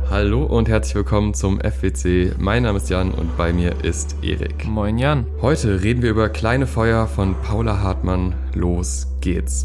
Hallo und herzlich willkommen zum FWC. Mein Name ist Jan und bei mir ist Erik. Moin Jan. Heute reden wir über Kleine Feuer von Paula Hartmann. Los geht's.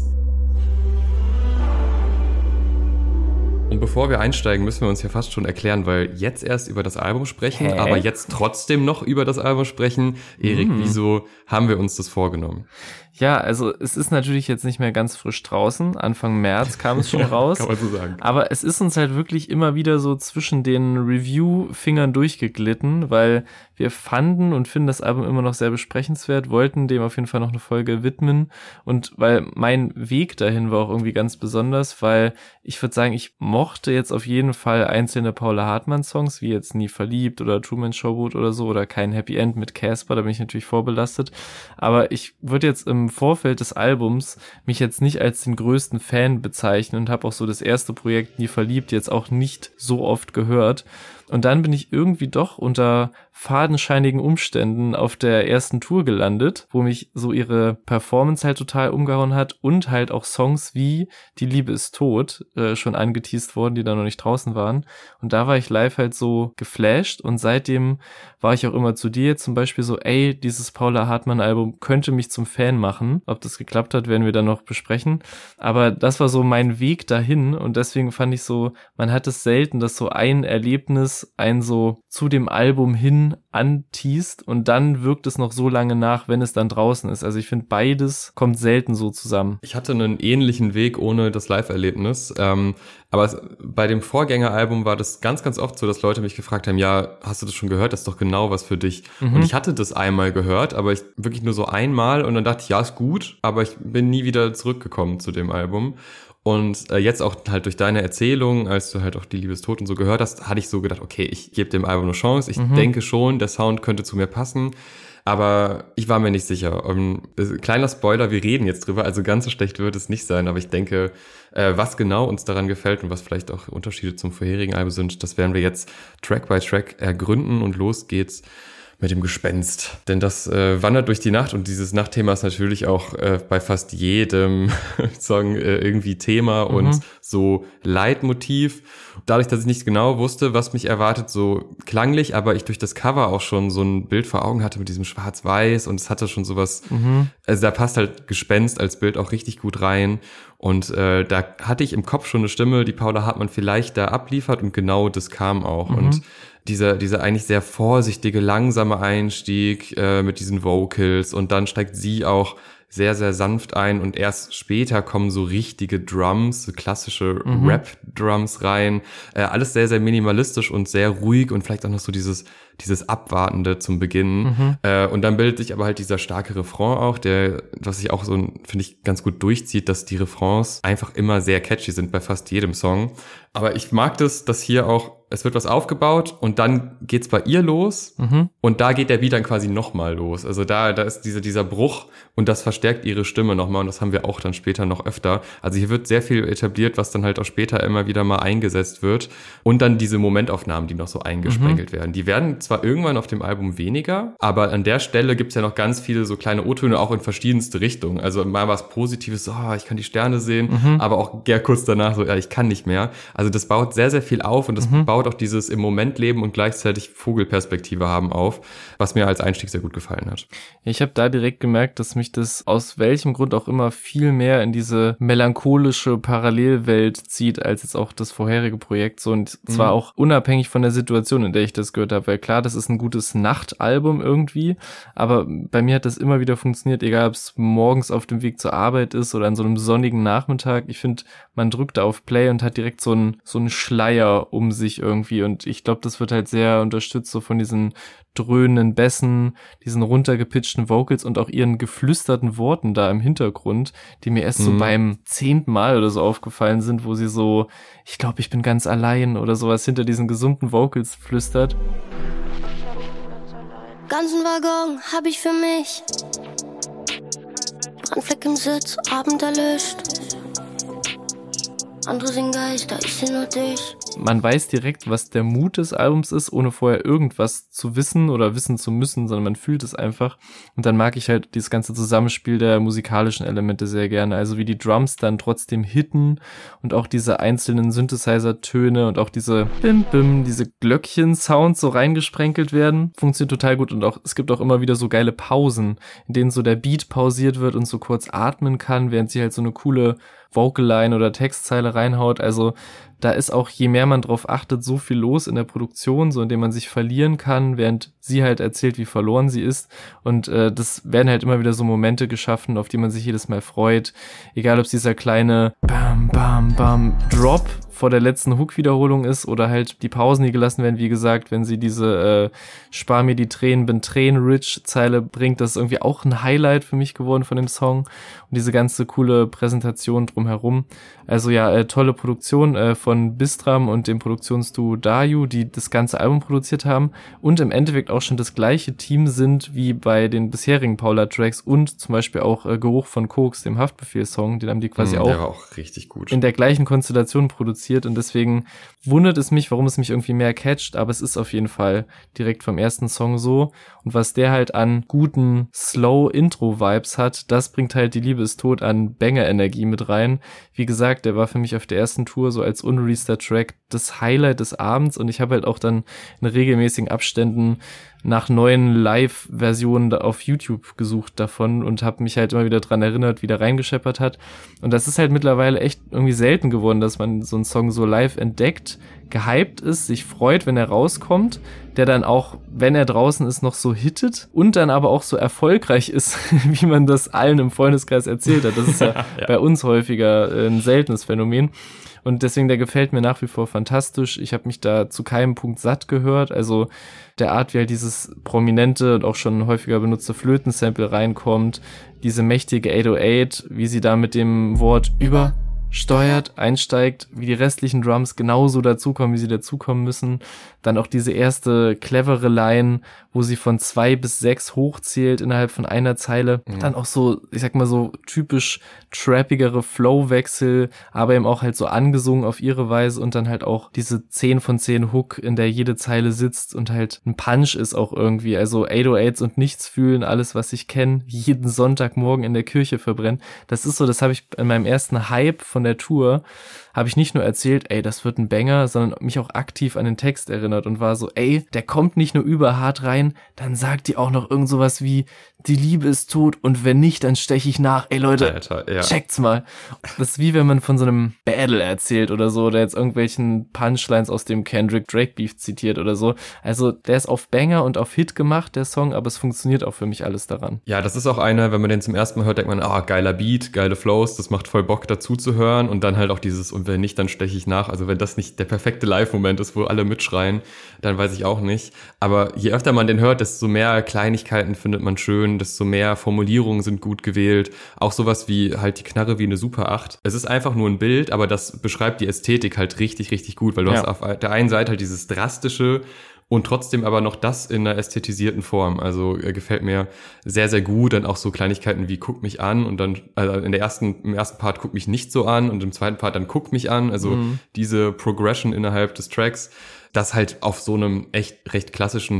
Und bevor wir einsteigen, müssen wir uns ja fast schon erklären, weil jetzt erst über das Album sprechen, aber jetzt trotzdem noch über das Album sprechen. Erik, wieso haben wir uns das vorgenommen? Ja, also es ist natürlich jetzt nicht mehr ganz frisch draußen. Anfang März kam es schon raus. Kann man so sagen. Aber es ist uns halt wirklich immer wieder so zwischen den Review-Fingern durchgeglitten, weil wir fanden und finden das Album immer noch sehr besprechenswert, wollten dem auf jeden Fall noch eine Folge widmen. Und weil mein Weg dahin war auch irgendwie ganz besonders, weil ich würde sagen, ich mochte jetzt auf jeden Fall einzelne Paula Hartmann-Songs, wie jetzt Nie verliebt oder Truman Showboat oder so, oder Kein Happy End mit Casper, da bin ich natürlich vorbelastet. Aber ich würde jetzt im Vorfeld des Albums mich jetzt nicht als den größten Fan bezeichnen und habe auch so das erste Projekt Nie verliebt jetzt auch nicht so oft gehört. Und dann bin ich irgendwie doch unter fadenscheinigen Umständen auf der ersten Tour gelandet, wo mich so ihre Performance halt total umgehauen hat und halt auch Songs wie Die Liebe ist tot schon angeteast wurden, die da noch nicht draußen waren. Und da war ich live halt so geflasht und seitdem war ich auch immer zu dir zum Beispiel so, ey, dieses Paula Hartmann Album könnte mich zum Fan machen. Ob das geklappt hat, werden wir dann noch besprechen. Aber das war so mein Weg dahin und deswegen fand ich so, man hat es selten, dass so ein Erlebnis einen so zu dem Album hin anteast und dann wirkt es noch so lange nach, wenn es dann draußen ist. Also ich finde, beides kommt selten so zusammen. Ich hatte einen ähnlichen Weg ohne das Live-Erlebnis, aber bei dem Vorgängeralbum war das ganz, ganz oft so, dass Leute mich gefragt haben, ja, hast du das schon gehört? Das ist doch genau was für dich. Und ich hatte das einmal gehört, aber ich wirklich nur so einmal und dann dachte ich, ja, ist gut, aber ich bin nie wieder zurückgekommen zu dem Album. Und jetzt auch halt durch deine Erzählung, als du halt auch Die Liebe ist tot und so gehört hast, hatte ich so gedacht, okay, ich gebe dem Album eine Chance. Ich denke schon, der Sound könnte zu mir passen. Aber ich war mir nicht sicher. Kleiner Spoiler, wir reden jetzt drüber, also ganz so schlecht wird es nicht sein. Aber ich denke, was genau uns daran gefällt und was vielleicht auch Unterschiede zum vorherigen Album sind, das werden wir jetzt Track by Track ergründen und los geht's mit dem Gespenst. Denn das wandert durch die Nacht und dieses Nachtthema ist natürlich auch bei fast jedem Song irgendwie Thema und so Leitmotiv. Dadurch, dass ich nicht genau wusste, was mich erwartet, so klanglich, aber ich durch das Cover auch schon so ein Bild vor Augen hatte mit diesem Schwarz-Weiß und es hatte schon sowas, also da passt halt Gespenst als Bild auch richtig gut rein. Und da hatte ich im Kopf schon eine Stimme, die Paula Hartmann vielleicht da abliefert und genau das kam auch. Und dieser eigentlich sehr vorsichtige, langsame Einstieg mit diesen Vocals und dann steigt sie auch sehr, sehr sanft ein und erst später kommen so richtige Drums, so klassische Rap-Drums rein. Alles sehr, sehr minimalistisch und sehr ruhig und vielleicht auch noch so dieses Abwartende zum Beginn. Und dann bildet sich aber halt dieser starke Refrain auch, was sich auch so, finde ich, ganz gut durchzieht, dass die Refrains einfach immer sehr catchy sind bei fast jedem Song. Aber ich mag das, dass hier auch, es wird was aufgebaut und dann geht's bei ihr los und da geht der Beat dann quasi nochmal los. Also da ist dieser Bruch und das verstärkt ihre Stimme nochmal und das haben wir auch dann später noch öfter. Also hier wird sehr viel etabliert, was dann halt auch später immer wieder mal eingesetzt wird und dann diese Momentaufnahmen, die noch so eingesprengelt werden. Die werden zwar irgendwann auf dem Album weniger, aber an der Stelle gibt's ja noch ganz viele so kleine O-Töne auch in verschiedenste Richtungen. Also mal was Positives, so, ich kann die Sterne sehen, aber auch kurz danach so, ja, ich kann nicht mehr. Also das baut sehr, sehr viel auf und das baut auch dieses im Moment leben und gleichzeitig Vogelperspektive haben auf, was mir als Einstieg sehr gut gefallen hat. Ich habe da direkt gemerkt, dass mich das aus welchem Grund auch immer viel mehr in diese melancholische Parallelwelt zieht, als jetzt auch das vorherige Projekt. So, und zwar auch unabhängig von der Situation, in der ich das gehört habe, weil klar, das ist ein gutes Nachtalbum irgendwie, aber bei mir hat das immer wieder funktioniert, egal ob es morgens auf dem Weg zur Arbeit ist oder an so einem sonnigen Nachmittag. Ich finde, man drückt da auf Play und hat direkt so einen Schleier um sich irgendwie und ich glaube, das wird halt sehr unterstützt so von diesen dröhnenden Bässen, diesen runtergepitchten Vocals und auch ihren geflüsterten Worten da im Hintergrund, die mir erst so beim 10. Mal oder so aufgefallen sind, wo sie so, ich glaube, ich bin ganz allein oder sowas hinter diesen gesummten Vocals flüstert. Ganzen Waggon hab ich für mich. Brandfleck im Sitz, Abend erlischt. Andere sind Geister, ich seh nur dich. man weiß direkt, was der Mut des Albums ist, ohne vorher irgendwas zu wissen oder wissen zu müssen, sondern man fühlt es einfach. Und dann mag ich halt dieses ganze Zusammenspiel der musikalischen Elemente sehr gerne. Also wie die Drums dann trotzdem hitten und auch diese einzelnen Synthesizer-Töne und auch diese Bim-Bim, diese Glöckchen-Sounds so reingesprenkelt werden. Funktioniert total gut und auch es gibt auch immer wieder so geile Pausen, in denen so der Beat pausiert wird und so kurz atmen kann, während sie halt so eine coole Vocal-Line oder Textzeile reinhaut. Also da ist auch, je mehr man drauf achtet, so viel los in der Produktion, so indem man sich verlieren kann, während sie halt erzählt, wie verloren sie ist. Und das werden halt immer wieder so Momente geschaffen, auf die man sich jedes Mal freut. Egal, ob es dieser kleine Bam, Bam, Bam Drop vor der letzten Hook-Wiederholung ist oder halt die Pausen, die gelassen werden, wie gesagt, wenn sie diese Spar mir die Tränen, bin Tränen-Rich-Zeile bringt, das ist irgendwie auch ein Highlight für mich geworden von dem Song und diese ganze coole Präsentation drumherum. Also ja, tolle Produktion von Bistram und dem Produktionsduo Dayu, die das ganze Album produziert haben und im Endeffekt auch schon das gleiche Team sind wie bei den bisherigen Paula-Tracks und zum Beispiel auch Geruch von Koks, dem Haftbefehl-Song, den haben die quasi der war auch richtig gut. In der gleichen Konstellation produziert und deswegen wundert es mich, warum es mich irgendwie mehr catcht, aber es ist auf jeden Fall direkt vom ersten Song so und was der halt an guten Slow-Intro-Vibes hat, das bringt halt die Liebe ist tot an Banger-Energie mit rein. Wie gesagt, der war für mich auf der ersten Tour so als unreleaseder Track das Highlight des Abends und ich habe halt auch dann in regelmäßigen Abständen nach neuen Live-Versionen auf YouTube gesucht davon und habe mich halt immer wieder dran erinnert, wie der reingescheppert hat. Und das ist halt mittlerweile echt irgendwie selten geworden, dass man so einen Song so live entdeckt, gehypt ist, sich freut, wenn er rauskommt, der dann auch, wenn er draußen ist, noch so hittet und dann aber auch so erfolgreich ist, wie man das allen im Freundeskreis erzählt hat. Das ist ja, bei uns häufiger ein seltenes Phänomen. Und deswegen, der gefällt mir nach wie vor fantastisch. Ich habe mich da zu keinem Punkt satt gehört. Also der Art, wie halt dieses prominente und auch schon häufiger benutzte Flötensample reinkommt, diese mächtige 808, wie sie da mit dem Wort übersteuert einsteigt, wie die restlichen Drums genauso dazukommen, wie sie dazukommen müssen. Dann auch diese erste clevere Line, wo sie von 2 bis 6 hochzählt innerhalb von einer Zeile. Dann auch so, ich sag mal so typisch trappigere Flowwechsel, aber eben auch halt so angesungen auf ihre Weise und dann halt auch diese 10 von 10 Hook, in der jede Zeile sitzt und halt ein Punch ist auch irgendwie. Also 808s und nichts fühlen, alles was ich kenne, jeden Sonntagmorgen in der Kirche verbrennen. Das ist so, das habe ich in meinem ersten Hype von der Tour, habe ich nicht nur erzählt, ey, das wird ein Banger, sondern mich auch aktiv an den Text erinnert und war so, ey, der kommt nicht nur überhart rein, dann sagt die auch noch irgend sowas wie, die Liebe ist tot und wenn nicht, dann steche ich nach. Ey Leute, Alter, ja. Checkt's mal. Das ist wie wenn man von so einem Battle erzählt oder so, oder jetzt irgendwelchen Punchlines aus dem Kendrick-Drake-Beef zitiert oder so. Also der ist auf Banger und auf Hit gemacht, der Song, aber es funktioniert auch für mich alles daran. Ja, das ist auch einer, wenn man den zum ersten Mal hört, denkt man, geiler Beat, geile Flows, das macht voll Bock dazu zu hören und dann halt auch dieses, und wenn nicht, dann steche ich nach. Also wenn das nicht der perfekte Live-Moment ist, wo alle mitschreien, dann weiß ich auch nicht. Aber je öfter man den hört, desto mehr Kleinigkeiten findet man schön, desto mehr Formulierungen sind gut gewählt. Auch sowas wie halt die Knarre wie eine Super 8. Es ist einfach nur ein Bild, aber das beschreibt die Ästhetik halt richtig, richtig gut, weil du hast auf der einen Seite halt dieses drastische und trotzdem aber noch das in einer ästhetisierten Form. Also gefällt mir sehr, sehr gut. Dann auch so Kleinigkeiten wie guck mich an und dann, also im ersten Part guck mich nicht so an und im zweiten Part dann guck mich an. Also diese Progression innerhalb des Tracks, das halt auf so einem echt recht klassischen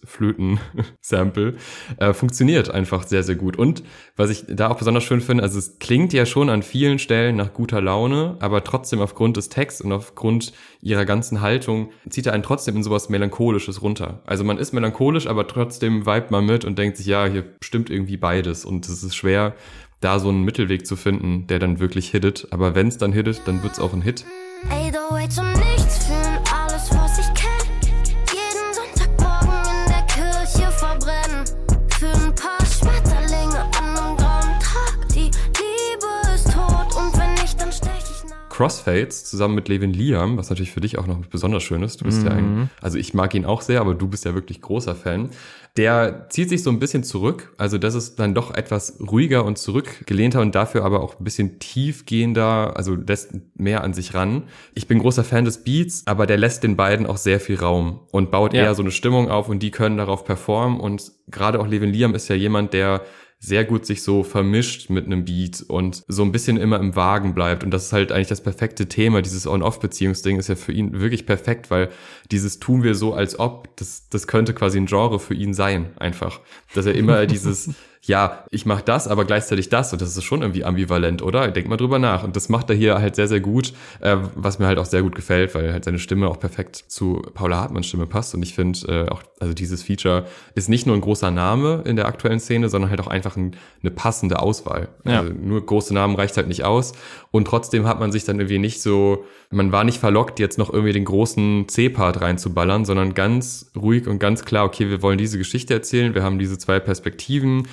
Hit-Flöten-Sample funktioniert einfach sehr, sehr gut. Und was ich da auch besonders schön finde, also es klingt ja schon an vielen Stellen nach guter Laune, aber trotzdem aufgrund des Texts und aufgrund ihrer ganzen Haltung zieht er einen trotzdem in sowas Melancholisches runter. Also man ist melancholisch, aber trotzdem vibet man mit und denkt sich, ja, hier stimmt irgendwie beides. Und es ist schwer, da so einen Mittelweg zu finden, der dann wirklich hittet. Aber wenn es dann hittet, dann wird's auch ein Hit. 808 und nichts fühlen, alles was ich kenn. Jeden Sonntagmorgen in der Kirche verbrennen. Für ein paar Schmetterlinge an einem grauen Tag. Die Liebe ist tot und wenn nicht, dann stech ich nach. Crossfades zusammen mit Levin Liam, was natürlich für dich auch noch besonders schön ist. Du bist ja also ich mag ihn auch sehr, aber du bist ja wirklich großer Fan. Der zieht sich so ein bisschen zurück. Also das ist dann doch etwas ruhiger und zurückgelehnter und dafür aber auch ein bisschen tiefgehender, also lässt mehr an sich ran. Ich bin großer Fan des Beats, aber der lässt den beiden auch sehr viel Raum und baut eher so eine Stimmung auf und die können darauf performen. Und gerade auch Levin Liam ist ja jemand, der sehr gut sich so vermischt mit einem Beat und so ein bisschen immer im Wagen bleibt. Und das ist halt eigentlich das perfekte Thema. Dieses On-Off-Beziehungsding ist ja für ihn wirklich perfekt, weil dieses tun wir so, als ob, das könnte quasi ein Genre für ihn sein, einfach. Dass er immer dieses, ja, ich mache das, aber gleichzeitig das. Und das ist schon irgendwie ambivalent, oder? Denk mal drüber nach. Und das macht er hier halt sehr, sehr gut, was mir halt auch sehr gut gefällt, weil halt seine Stimme auch perfekt zu Paula Hartmanns Stimme passt. Und ich finde auch, also dieses Feature ist nicht nur ein großer Name in der aktuellen Szene, sondern halt auch einfach eine passende Auswahl. Ja. Also nur große Namen reicht halt nicht aus. Und trotzdem hat man sich dann irgendwie nicht so, man war nicht verlockt, jetzt noch irgendwie den großen C-Part reinzuballern, sondern ganz ruhig und ganz klar, okay, wir wollen diese Geschichte erzählen, wir haben diese 2 Perspektiven,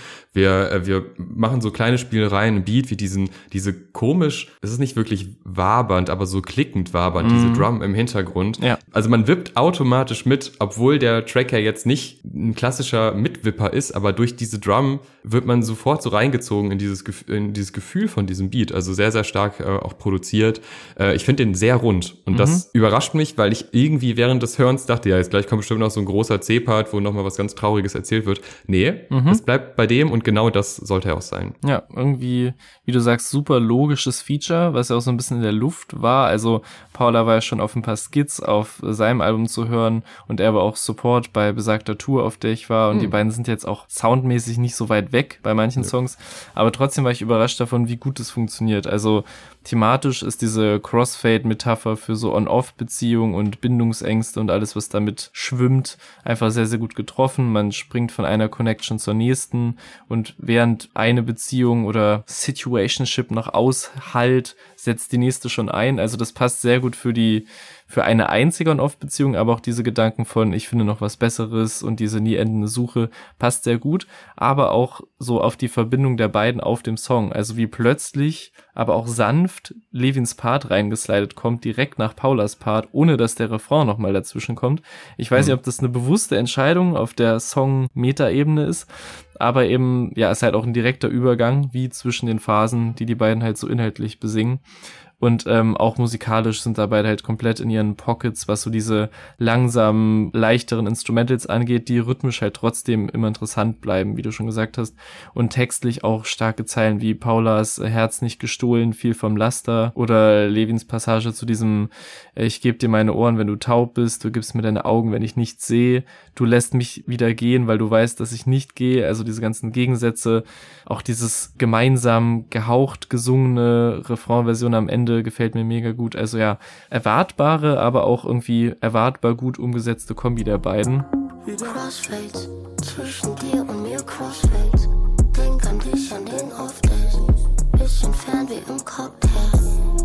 wir machen so kleine Spielereien im Beat, wie diese komisch, es ist nicht wirklich wabernd, aber so klickend wabernd, diese Drum im Hintergrund. Ja. Also man wippt automatisch mit, obwohl der Track ja jetzt nicht ein klassischer Mitwipper ist, aber durch diese Drum wird man sofort so reingezogen in dieses Gefühl von diesem Beat. Also sehr, sehr stark auch produziert. Ich finde den sehr rund und das überrascht mich, weil ich irgendwie während des Hörens dachte, ja, jetzt gleich kommt bestimmt noch so ein großer C-Part, wo nochmal was ganz Trauriges erzählt wird. Nee, es bleibt bei dem und genau das sollte er auch sein. Ja, irgendwie, wie du sagst, super logisches Feature, was ja auch so ein bisschen in der Luft war. Also Paula war ja schon auf ein paar Skits auf seinem Album zu hören und er war auch Support bei besagter Tour, auf der ich war und die beiden sind jetzt auch soundmäßig nicht so weit weg bei manchen Songs, aber trotzdem war ich überrascht davon, wie gut es funktioniert. Also thematisch ist diese Crossfade-Metapher für so On-Off-Beziehungen und Bindungsängste und alles, was damit schwimmt, einfach sehr, sehr gut getroffen. Man springt von einer Connection zur nächsten und während eine Beziehung oder Situationship noch aushält, setzt die nächste schon ein. Also das passt sehr gut für eine einzige On-Off-Beziehung, aber auch diese Gedanken von, ich finde noch was Besseres und diese nie endende Suche passt sehr gut, aber auch so auf die Verbindung der beiden auf dem Song. Also wie plötzlich, aber auch sanft Levins Part reingeslidet kommt, direkt nach Paulas Part, ohne dass der Refrain nochmal dazwischen kommt. Ich weiß nicht, ob das eine bewusste Entscheidung auf der Song-Meta-Ebene ist, aber eben, ja, es ist halt auch ein direkter Übergang, wie zwischen den Phasen, die beiden halt so inhaltlich besingen. Und auch musikalisch sind da beide halt komplett in ihren Pockets, was so diese langsamen, leichteren Instrumentals angeht, die rhythmisch halt trotzdem immer interessant bleiben, wie du schon gesagt hast. Und textlich auch starke Zeilen wie Paulas Herz nicht gestohlen, viel vom Laster. Oder Levins Passage zu diesem ich gebe dir meine Ohren, wenn du taub bist, du gibst mir deine Augen, wenn ich nichts sehe. Du lässt mich wieder gehen, weil du weißt, dass ich nicht gehe. Also diese ganzen Gegensätze, auch dieses gemeinsam gehaucht gesungene Refrainversion am Ende gefällt mir mega gut. Also ja, erwartbare, aber auch irgendwie erwartbar gut umgesetzte Kombi der beiden. Crossfades, zwischen dir und mir Crossfades. Denk an dich an den Off-Days. Bisschen fern wie im Cocktail.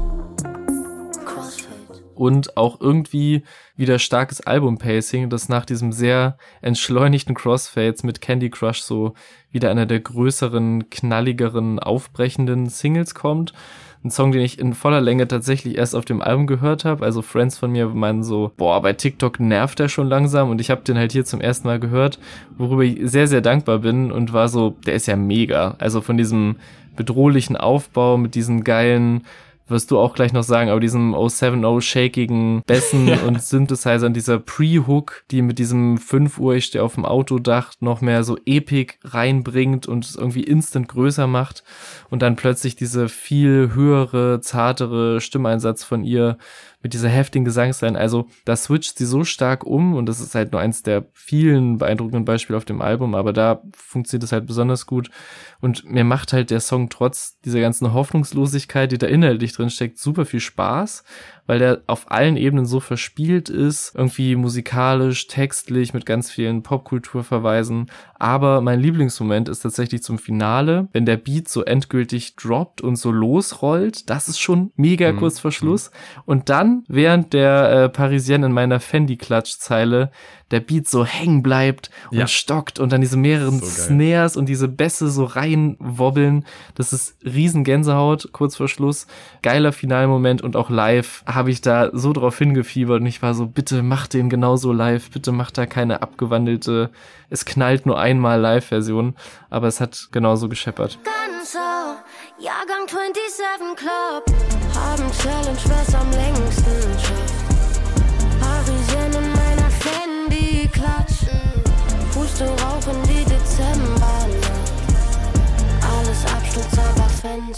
Crossfades. Und auch irgendwie wieder starkes Album-Pacing, das nach diesem sehr entschleunigten Crossfades mit Candy Crush so wieder einer der größeren, knalligeren, aufbrechenden Singles kommt. Ein Song, den ich in voller Länge tatsächlich erst auf dem Album gehört habe. Also Friends von mir meinen so, boah, bei TikTok nervt der schon langsam. Und ich habe den halt hier zum ersten Mal gehört, worüber ich sehr, sehr dankbar bin und war so, der ist ja mega. Also von diesem bedrohlichen Aufbau mit diesen geilen, wirst du auch gleich noch sagen, aber diesem 070 shakigen Bässen und Synthesizern, dieser Pre-Hook, die mit diesem 5 Uhr, ich stehe auf dem Autodach, noch mehr so Epic reinbringt und es irgendwie instant größer macht und dann plötzlich diese viel höhere, zartere Stimmeinsatz von ihr mit dieser heftigen Gesangsline. Also da switcht sie so stark um und das ist halt nur eins der vielen beeindruckenden Beispiele auf dem Album, aber da funktioniert es halt besonders gut und mir macht halt der Song trotz dieser ganzen Hoffnungslosigkeit, die da inhaltlich drin steckt, super viel Spaß, weil der auf allen Ebenen so verspielt ist, irgendwie musikalisch, textlich, mit ganz vielen Popkulturverweisen. Aber mein Lieblingsmoment ist tatsächlich zum Finale, wenn der Beat so endgültig droppt und so losrollt. Das ist schon mega kurz vor Schluss. Und dann, während der Parisienne in meiner Fendi-Klatsch-Zeile der Beat so hängen bleibt und stockt und dann diese mehreren Snares und diese Bässe so reinwobbeln. Das ist riesen Gänsehaut, kurz vor Schluss. Geiler Finalmoment und auch live habe ich da so drauf hingefiebert und ich war so, bitte mach den genauso live, bitte mach da keine abgewandelte, es knallt nur einmal Live-Version, aber es hat genauso gescheppert. Ganz so, Jahrgang 27 Club, haben Challenge, wer's am längsten schafft. Parisienne in meiner Fendi-Klatsch, Puste rauchen die Dezembernacht.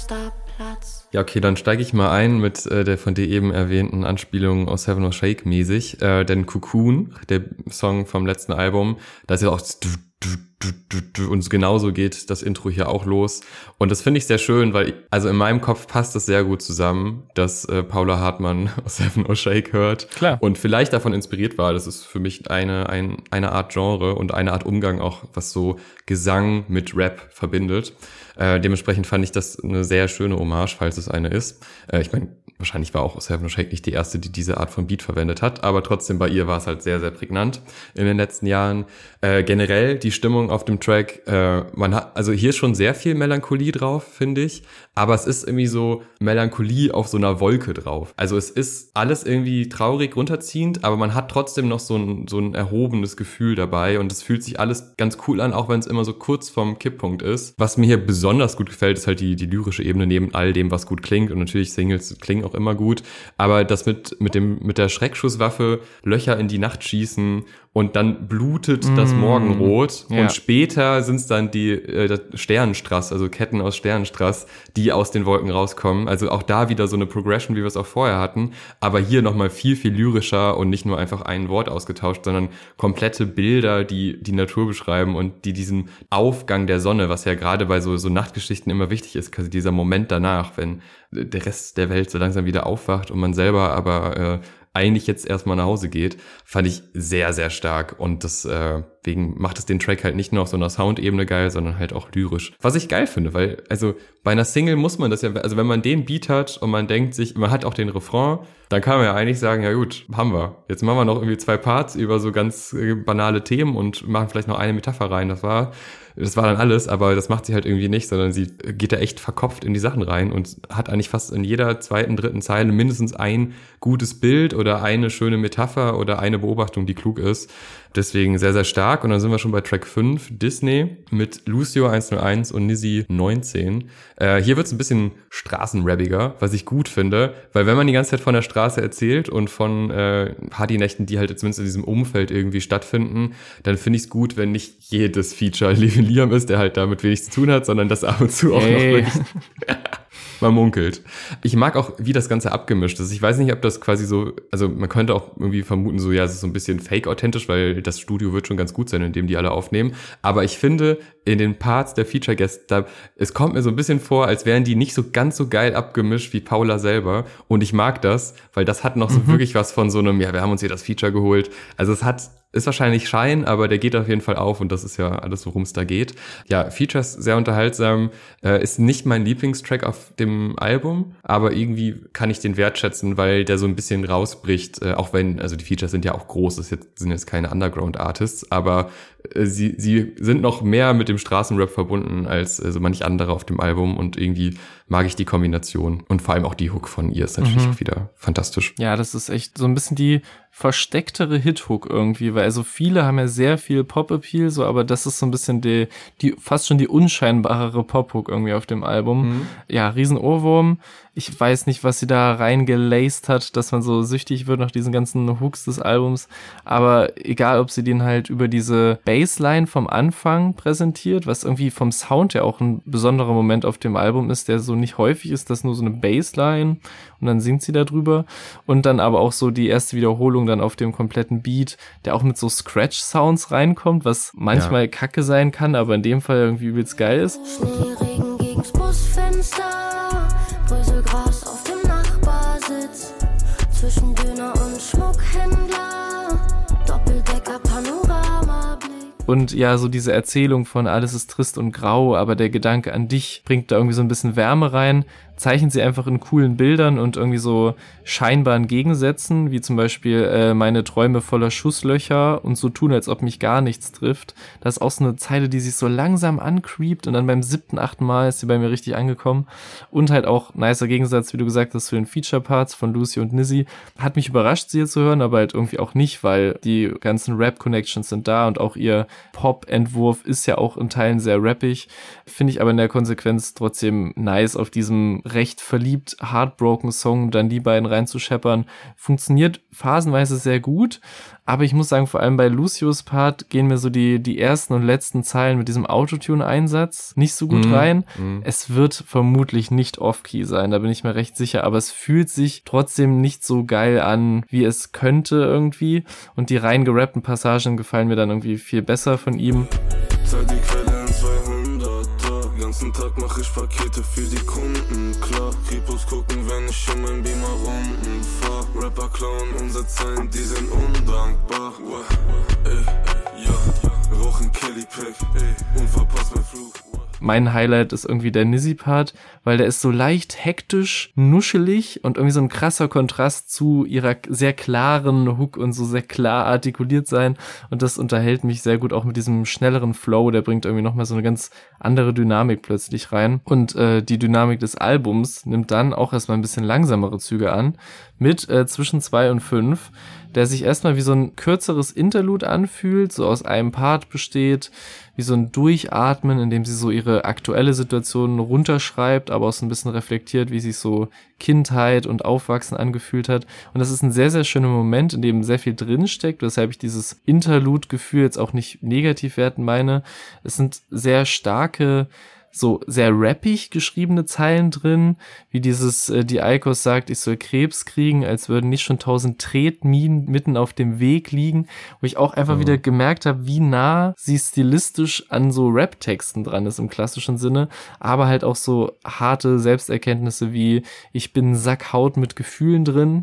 erster Platz. Ja, okay, dann steige ich mal ein mit der von dir eben erwähnten Anspielung aus Heaven or Shake mäßig. Denn Cocoon, der Song vom letzten Album, da ist ja auch und genauso geht das Intro hier auch los. Und das finde ich sehr schön, weil, also in meinem Kopf passt das sehr gut zusammen, dass Paula Hartmann aus Heaven or Shake hört. Klar. Und vielleicht davon inspiriert war. Das ist für mich eine Art Genre und eine Art Umgang auch, was so Gesang mit Rap verbindet. Dementsprechend fand ich das eine sehr schöne Hommage, falls es eine ist. Ich meine, wahrscheinlich war auch aus Heaven or Shake nicht die erste, die diese Art von Beat verwendet hat, aber trotzdem bei ihr war es halt sehr, sehr prägnant in den letzten Jahren. Generell die Stimmung auf dem Track, man hat, also hier ist schon sehr viel Melancholie drauf, finde ich, aber es ist irgendwie so Melancholie auf so einer Wolke drauf. Also es ist alles irgendwie traurig runterziehend, aber man hat trotzdem noch so ein erhobenes Gefühl dabei und es fühlt sich alles ganz cool an, auch wenn es immer so kurz vorm Kipppunkt ist. Was mir hier besonders gut gefällt, ist halt die lyrische Ebene neben all dem, was gut klingt, und natürlich Singles klingen auch immer gut, aber das mit der Schreckschusswaffe Löcher in die Nacht schießen und dann blutet das Morgenrot und später sind es dann die Sternenstrass, also Ketten aus Sternenstrass, die aus den Wolken rauskommen. Also auch da wieder so eine Progression, wie wir es auch vorher hatten, aber hier nochmal viel, viel lyrischer und nicht nur einfach ein Wort ausgetauscht, sondern komplette Bilder, die die Natur beschreiben und die diesen Aufgang der Sonne, was ja gerade bei so Nachtgeschichten immer wichtig ist, quasi dieser Moment danach, wenn der Rest der Welt so langsam wieder aufwacht und man selber aber eigentlich jetzt erstmal nach Hause geht, fand ich sehr, sehr stark. Und deswegen macht es den Track halt nicht nur auf so einer Soundebene geil, sondern halt auch lyrisch. Was ich geil finde, weil, also bei einer Single muss man das ja, also wenn man den Beat hat und man denkt sich, man hat auch den Refrain, dann kann man ja eigentlich sagen, ja gut, haben wir. Jetzt machen wir noch irgendwie 2 Parts über so ganz banale Themen und machen vielleicht noch eine Metapher rein. Das war dann alles, aber das macht sie halt irgendwie nicht, sondern sie geht da echt verkopft in die Sachen rein und hat eigentlich fast in jeder 2., 3. Zeile mindestens ein gutes Bild oder eine schöne Metapher oder eine Beobachtung, die klug ist. Deswegen sehr, sehr stark. Und dann sind wir schon bei Track 5, Disney, mit Lucio 101 und Nizzy 19. Hier wird's ein bisschen straßenrappiger, was ich gut finde, weil wenn man die ganze Zeit von der Straße erzählt und von Partynächten, die halt zumindest in diesem Umfeld irgendwie stattfinden, dann finde ich es gut, wenn nicht jedes Feature Liam ist, der halt damit wenig zu tun hat, sondern das ab und zu auch noch wirklich man munkelt. Ich mag auch, wie das Ganze abgemischt ist. Ich weiß nicht, ob das quasi so, also man könnte auch irgendwie vermuten, so ja, es ist so ein bisschen fake-authentisch, weil das Studio wird schon ganz gut sein, in dem die alle aufnehmen. Aber ich finde, in den Parts der Feature-Guests, es kommt mir so ein bisschen vor, als wären die nicht so ganz so geil abgemischt wie Paula selber. Und ich mag das, weil das hat noch so wirklich was von so einem, ja, wir haben uns hier das Feature geholt. Also ist wahrscheinlich Schein, aber der geht auf jeden Fall auf und das ist ja alles, worum es da geht. Ja, Features sehr unterhaltsam, ist nicht mein Lieblingstrack auf dem Album, aber irgendwie kann ich den wertschätzen, weil der so ein bisschen rausbricht, auch wenn, also die Features sind ja auch groß, sind jetzt keine Underground-Artists, aber sie sind noch mehr mit dem Straßenrap verbunden als so manch andere auf dem Album und irgendwie mag ich die Kombination und vor allem auch die Hook von ihr ist natürlich auch wieder fantastisch. Ja, das ist echt so ein bisschen die verstecktere Hit-Hook irgendwie, weil also viele haben ja sehr viel Pop-Appeal, so, aber das ist so ein bisschen die fast schon die unscheinbarere Pop-Hook irgendwie auf dem Album. Ja, riesen Ohrwurm. Ich weiß nicht, was sie da reingelaced hat, dass man so süchtig wird nach diesen ganzen Hooks des Albums, aber egal, ob sie den halt über diese Bassline vom Anfang präsentiert, was irgendwie vom Sound ja auch ein besonderer Moment auf dem Album ist, der so nicht häufig ist, dass nur so eine Bassline und dann singt sie da drüber und dann aber auch so die erste Wiederholung dann auf dem kompletten Beat, der auch mit so Scratch-Sounds reinkommt, was manchmal kacke sein kann, aber in dem Fall irgendwie übelst geil ist. Schneeregen gegen's Busfenster, Bröselgras auf dem Nachbarsitz, zwischen Döner und Schmuckhändler, Doppeldecker Panoramablick. Und ja, so diese Erzählung von alles ist trist und grau, aber der Gedanke an dich bringt da irgendwie so ein bisschen Wärme rein. Zeichnen sie einfach in coolen Bildern und irgendwie so scheinbaren Gegensätzen, wie zum Beispiel meine Träume voller Schusslöcher und so tun, als ob mich gar nichts trifft. Das ist auch so eine Zeile, die sich so langsam ancreept und dann beim 7., 8. Mal ist sie bei mir richtig angekommen. Und halt auch nicer Gegensatz, wie du gesagt hast, zu den Feature-Parts von Lucy und Nizzy. Hat mich überrascht, sie hier zu hören, aber halt irgendwie auch nicht, weil die ganzen Rap-Connections sind da und auch ihr Pop-Entwurf ist ja auch in Teilen sehr rappig, finde ich aber in der Konsequenz trotzdem nice, auf diesem recht verliebt heartbroken Song dann die beiden reinzuscheppern. Funktioniert phasenweise sehr gut, aber ich muss sagen, vor allem bei Lucius Part gehen mir so die ersten und letzten Zeilen mit diesem Autotune-Einsatz nicht so gut rein. Es wird vermutlich nicht Off-Key sein, da bin ich mir recht sicher, aber es fühlt sich trotzdem nicht so geil an, wie es könnte irgendwie, und die rein gerappten Passagen gefallen mir dann irgendwie viel besser von ihm. Zahl die Quelle in 200er, ganzen Tag mach ich Pakete für die Kunden, klar, Kripos gucken, wenn ich in mein Beamer rumfahr, Rapper klauen unser Zeilen, die sind undankbar, rauchen Kelly Pack, unverpasst mein Flug. Mein Highlight ist irgendwie der Nizzy-Part, weil der ist so leicht hektisch, nuschelig und irgendwie so ein krasser Kontrast zu ihrer sehr klaren Hook und so sehr klar artikuliert sein, und das unterhält mich sehr gut auch mit diesem schnelleren Flow, der bringt irgendwie nochmal so eine ganz andere Dynamik plötzlich rein, und die Dynamik des Albums nimmt dann auch erstmal ein bisschen langsamere Züge an, mit zwischen 2 und 5, der sich erstmal wie so ein kürzeres Interlude anfühlt, so aus einem Part besteht, wie so ein Durchatmen, in dem sie so ihre aktuelle Situation runterschreibt, aber auch so ein bisschen reflektiert, wie sich so Kindheit und Aufwachsen angefühlt hat. Und das ist ein sehr, sehr schöner Moment, in dem sehr viel drinsteckt, weshalb ich dieses Interlude-Gefühl jetzt auch nicht negativ werten meine. Es sind sehr starke, so sehr rappig geschriebene Zeilen drin, wie dieses, die Eikos sagt, ich soll Krebs kriegen, als würden nicht schon 1000 Tretminen mitten auf dem Weg liegen, wo ich auch einfach wieder gemerkt habe, wie nah sie stilistisch an so Rap-Texten dran ist im klassischen Sinne, aber halt auch so harte Selbsterkenntnisse wie, ich bin ein Sack Haut mit Gefühlen drin,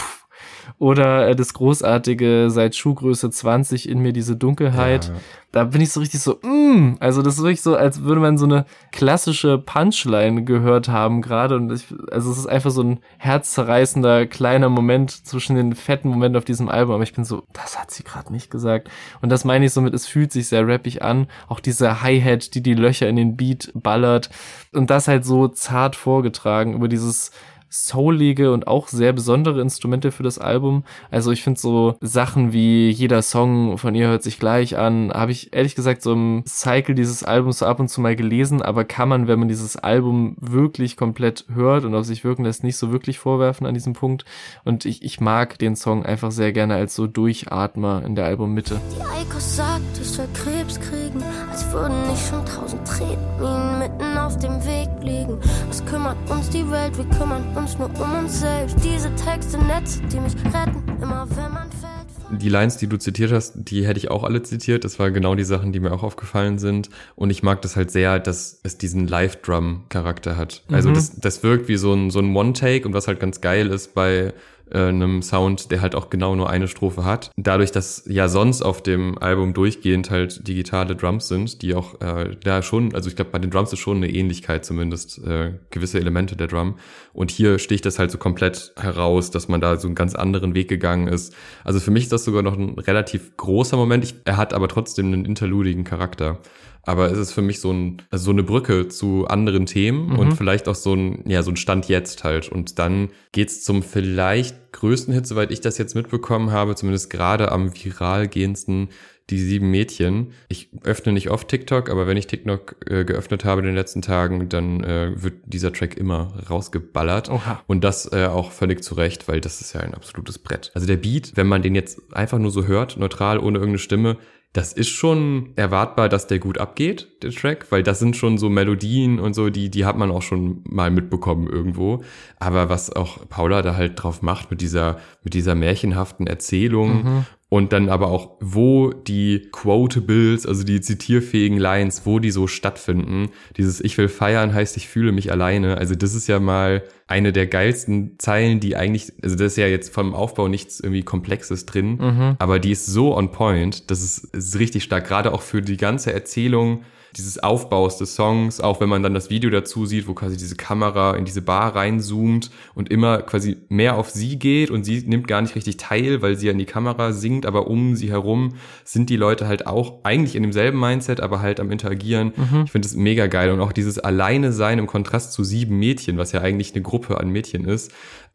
oder das großartige, seit Schuhgröße 20 in mir diese Dunkelheit. Ja. Da bin ich so richtig so, also das ist wirklich so, als würde man so eine klassische Punchline gehört haben gerade, und also es ist einfach so ein herzzerreißender kleiner Moment zwischen den fetten Momenten auf diesem Album, aber ich bin so, das hat sie gerade nicht gesagt, und das meine ich somit, es fühlt sich sehr rappig an, auch diese Hi-Hat, die Löcher in den Beat ballert, und das halt so zart vorgetragen über dieses soulige und auch sehr besondere Instrumente für das Album. Also ich finde so Sachen wie jeder Song von ihr hört sich gleich an, habe ich ehrlich gesagt so im Cycle dieses Albums so ab und zu mal gelesen, aber kann man, wenn man dieses Album wirklich komplett hört und auf sich wirken lässt, nicht so wirklich vorwerfen an diesem Punkt. Und ich mag den Song einfach sehr gerne als so Durchatmer in der Albummitte. Die Eikos sagt, ich soll Krebs kriegen, als würden nicht schon 1000 Tretminen mitten auf dem Weg liegen. Was kümmert uns die Welt, wir kümmern uns nur um uns selbst. Diese Texte, Netze, die mich retten, immer wenn man fällt. Die Lines, die du zitiert hast, die hätte ich auch alle zitiert. Das waren genau die Sachen, die mir auch aufgefallen sind. Und ich mag das halt sehr, dass es diesen Live-Drum-Charakter hat. Also das wirkt wie so ein One-Take, und was halt ganz geil ist bei einem Sound, der halt auch genau nur eine Strophe hat. Dadurch, dass ja sonst auf dem Album durchgehend halt digitale Drums sind, die auch da schon, also ich glaube, bei den Drums ist schon eine Ähnlichkeit zumindest, gewisse Elemente der Drum. Und hier sticht das halt so komplett heraus, dass man da so einen ganz anderen Weg gegangen ist. Also für mich ist das sogar noch ein relativ großer Moment. Er hat aber trotzdem einen interludigen Charakter. Aber es ist für mich so eine Brücke zu anderen Themen und vielleicht auch so ein Stand jetzt halt. Und dann geht's zum vielleicht größten Hit, soweit ich das jetzt mitbekommen habe, zumindest gerade am viral gehendsten, die 7 Mädchen. Ich öffne nicht oft TikTok, aber wenn ich TikTok geöffnet habe in den letzten Tagen, dann wird dieser Track immer rausgeballert. Oha. Und das auch völlig zu Recht, weil das ist ja ein absolutes Brett. Also der Beat, wenn man den jetzt einfach nur so hört, neutral, ohne irgendeine Stimme, das ist schon erwartbar, dass der gut abgeht, der Track, weil das sind schon so Melodien und so, die hat man auch schon mal mitbekommen irgendwo. Aber was auch Paula da halt drauf macht mit dieser märchenhaften Erzählung und dann aber auch, wo die Quotables, also die zitierfähigen Lines, wo die so stattfinden. Dieses Ich will feiern heißt, ich fühle mich alleine. Also das ist ja mal eine der geilsten Zeilen, die eigentlich, also das ist ja jetzt vom Aufbau nichts irgendwie Komplexes drin, aber die ist so on point, das ist richtig stark, gerade auch für die ganze Erzählung dieses Aufbaus des Songs, auch wenn man dann das Video dazu sieht, wo quasi diese Kamera in diese Bar reinzoomt und immer quasi mehr auf sie geht und sie nimmt gar nicht richtig teil, weil sie ja in die Kamera singt, aber um sie herum sind die Leute halt auch eigentlich in demselben Mindset, aber halt am Interagieren. Ich finde das mega geil und auch dieses Alleine sein im Kontrast zu 7 Mädchen, was ja eigentlich eine Gruppe an Mädchen ist,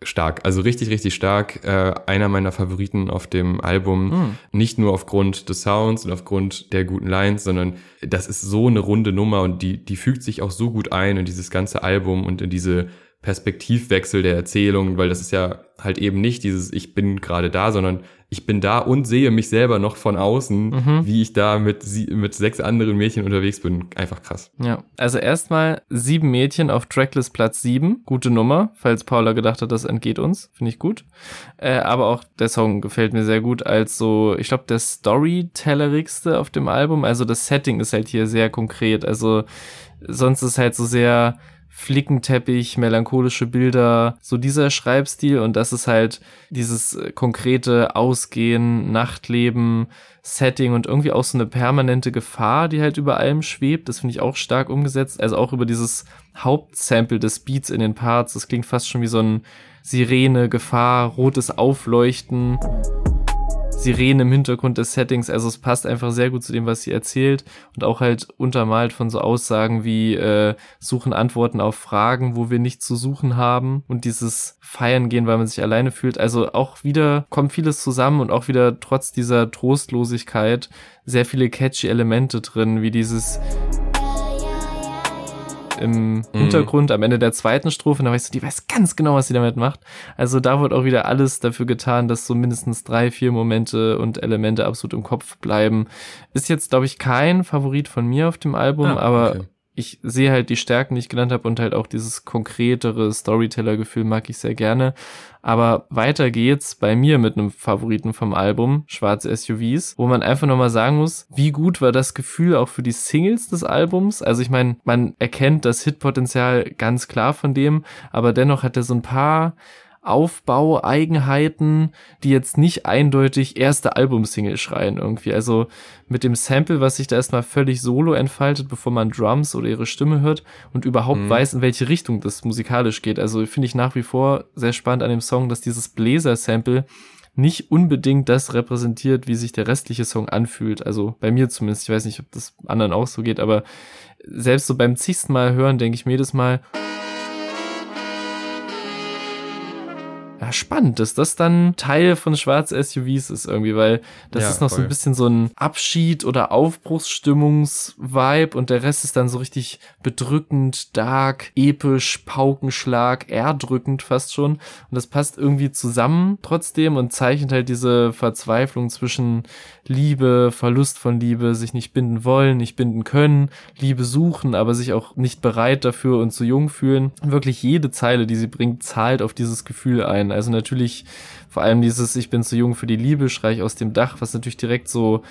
stark, also richtig, richtig stark. Einer meiner Favoriten auf dem Album, nicht nur aufgrund des Sounds und aufgrund der guten Lines, sondern das ist so eine runde Nummer und die fügt sich auch so gut ein in dieses ganze Album und in diese Perspektivwechsel der Erzählung, weil das ist ja halt eben nicht dieses ich bin gerade da, sondern ich bin da und sehe mich selber noch von außen, wie ich da mit 6 anderen Mädchen unterwegs bin. Einfach krass. Ja, also erstmal 7 Mädchen auf Tracklist Platz 7. Gute Nummer, falls Paula gedacht hat, das entgeht uns. Finde ich gut. Aber auch der Song gefällt mir sehr gut als so, ich glaube, der Storytellerigste auf dem Album. Also das Setting ist halt hier sehr konkret. Also sonst ist halt so sehr Flickenteppich, melancholische Bilder, so dieser Schreibstil und das ist halt dieses konkrete Ausgehen, Nachtleben, Setting und irgendwie auch so eine permanente Gefahr, die halt über allem schwebt. Das finde ich auch stark umgesetzt, also auch über dieses Hauptsample des Beats in den Parts. Das klingt fast schon wie so ein Sirene, Gefahr, rotes Aufleuchten, Sirene im Hintergrund des Settings, also es passt einfach sehr gut zu dem, was sie erzählt und auch halt untermalt von so Aussagen wie suchen Antworten auf Fragen, wo wir nichts zu suchen haben und dieses Feiern gehen, weil man sich alleine fühlt, also auch wieder kommt vieles zusammen und auch wieder trotz dieser Trostlosigkeit sehr viele catchy Elemente drin, wie dieses im Hintergrund am Ende der zweiten Strophe, da weißt du, die weiß ganz genau, was sie damit macht. Also da wird auch wieder alles dafür getan, dass so mindestens 3-4 Momente und Elemente absolut im Kopf bleiben. Ist jetzt, glaube ich, kein Favorit von mir auf dem Album, aber okay. Ich sehe halt die Stärken, die ich genannt habe und halt auch dieses konkretere Storyteller-Gefühl mag ich sehr gerne. Aber weiter geht's bei mir mit einem Favoriten vom Album, Schwarze SUVs, wo man einfach nochmal sagen muss, wie gut war das Gefühl auch für die Singles des Albums. Also ich meine, man erkennt das Hitpotenzial ganz klar von dem, aber dennoch hat er so ein paar Aufbaueigenheiten, die jetzt nicht eindeutig erste Albumsingle schreien irgendwie. Also mit dem Sample, was sich da erstmal völlig solo entfaltet, bevor man Drums oder ihre Stimme hört und überhaupt weiß, in welche Richtung das musikalisch geht. Also finde ich nach wie vor sehr spannend an dem Song, dass dieses Bläser-Sample nicht unbedingt das repräsentiert, wie sich der restliche Song anfühlt. Also bei mir zumindest. Ich weiß nicht, ob das anderen auch so geht, aber selbst so beim zigsten Mal hören, denke ich mir jedes Mal, ja, spannend, dass das dann Teil von Schwarze SUVs ist irgendwie, weil das ist noch voll. So ein bisschen so ein Abschied- oder Aufbruchsstimmungsvibe und der Rest ist dann so richtig bedrückend, dark, episch, Paukenschlag, erdrückend fast schon und das passt irgendwie zusammen trotzdem und zeichnet halt diese Verzweiflung zwischen Liebe, Verlust von Liebe, sich nicht binden wollen, nicht binden können, Liebe suchen, aber sich auch nicht bereit dafür und zu jung fühlen. Wirklich jede Zeile, die sie bringt, zahlt auf dieses Gefühl ein. Also natürlich vor allem dieses Ich bin zu jung für die Liebe, schrei ich aus dem Dach, was natürlich direkt so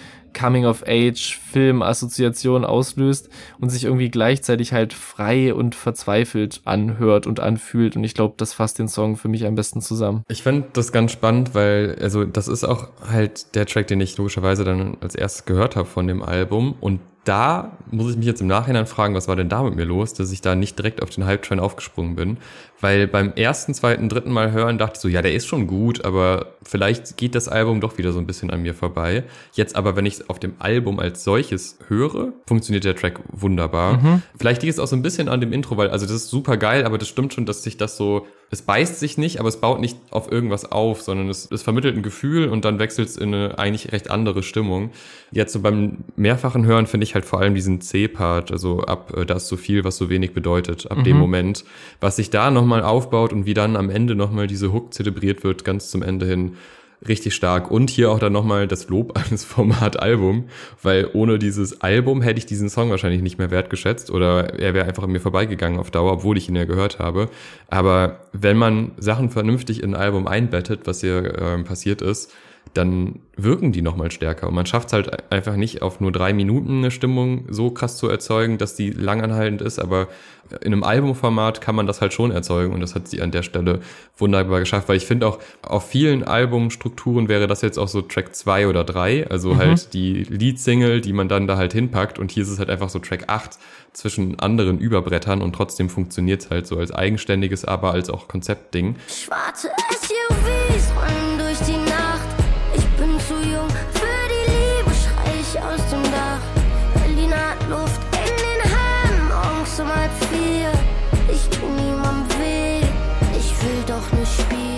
Coming-of-Age-Film-Assoziation auslöst und sich irgendwie gleichzeitig halt frei und verzweifelt anhört und anfühlt. Und ich glaube, das fasst den Song für mich am besten zusammen. Ich finde das ganz spannend, weil also das ist auch halt der Track, den ich logischerweise dann als erstes gehört habe von dem Album. Und da muss ich mich jetzt im Nachhinein fragen, was war denn da mit mir los, dass ich da nicht direkt auf den Hype-Train aufgesprungen bin. Weil beim ersten, zweiten, dritten Mal hören dachte ich so, ja, der ist schon gut, aber vielleicht geht das Album doch wieder so ein bisschen an mir vorbei. Jetzt aber, wenn ich es auf dem Album als solches höre, funktioniert der Track wunderbar. Vielleicht liegt es auch so ein bisschen an dem Intro, weil also das ist super geil, aber das stimmt schon, dass sich das so, es beißt sich nicht, aber es baut nicht auf irgendwas auf, sondern es vermittelt ein Gefühl und dann wechselt es in eine eigentlich recht andere Stimmung. Jetzt so beim mehrfachen Hören finde ich halt vor allem diesen C-Part, also ab da ist so viel, was so wenig bedeutet, ab dem Moment, was sich da nochmal aufbaut und wie dann am Ende nochmal diese Hook zelebriert wird, ganz zum Ende hin. Richtig stark. Und hier auch dann nochmal das Lob eines Format-Album, weil ohne dieses Album hätte ich diesen Song wahrscheinlich nicht mehr wertgeschätzt oder er wäre einfach an mir vorbeigegangen auf Dauer, obwohl ich ihn ja gehört habe. Aber wenn man Sachen vernünftig in ein Album einbettet, was hier passiert ist, dann wirken die nochmal stärker. Und man schafft es halt einfach nicht, auf nur 3 Minuten eine Stimmung so krass zu erzeugen, dass die langanhaltend ist, aber in einem Albumformat kann man das halt schon erzeugen und das hat sie an der Stelle wunderbar geschafft, weil ich finde auch, auf vielen Albumstrukturen wäre das jetzt auch so Track 2 oder 3, also halt die Lead-Single, die man dann da halt hinpackt und hier ist es halt einfach so Track 8 zwischen anderen Überbrettern und trotzdem funktioniert es halt so als eigenständiges, aber als auch Konzeptding. Schwarze SUVs rollen durch die Nacht. Ich bin zu jung für die Liebe, schrei ich aus dem Dach. Berliner Luft in den Haaren, morgens um 3:30. Ich tu niemandem weh, ich will doch nicht spielen.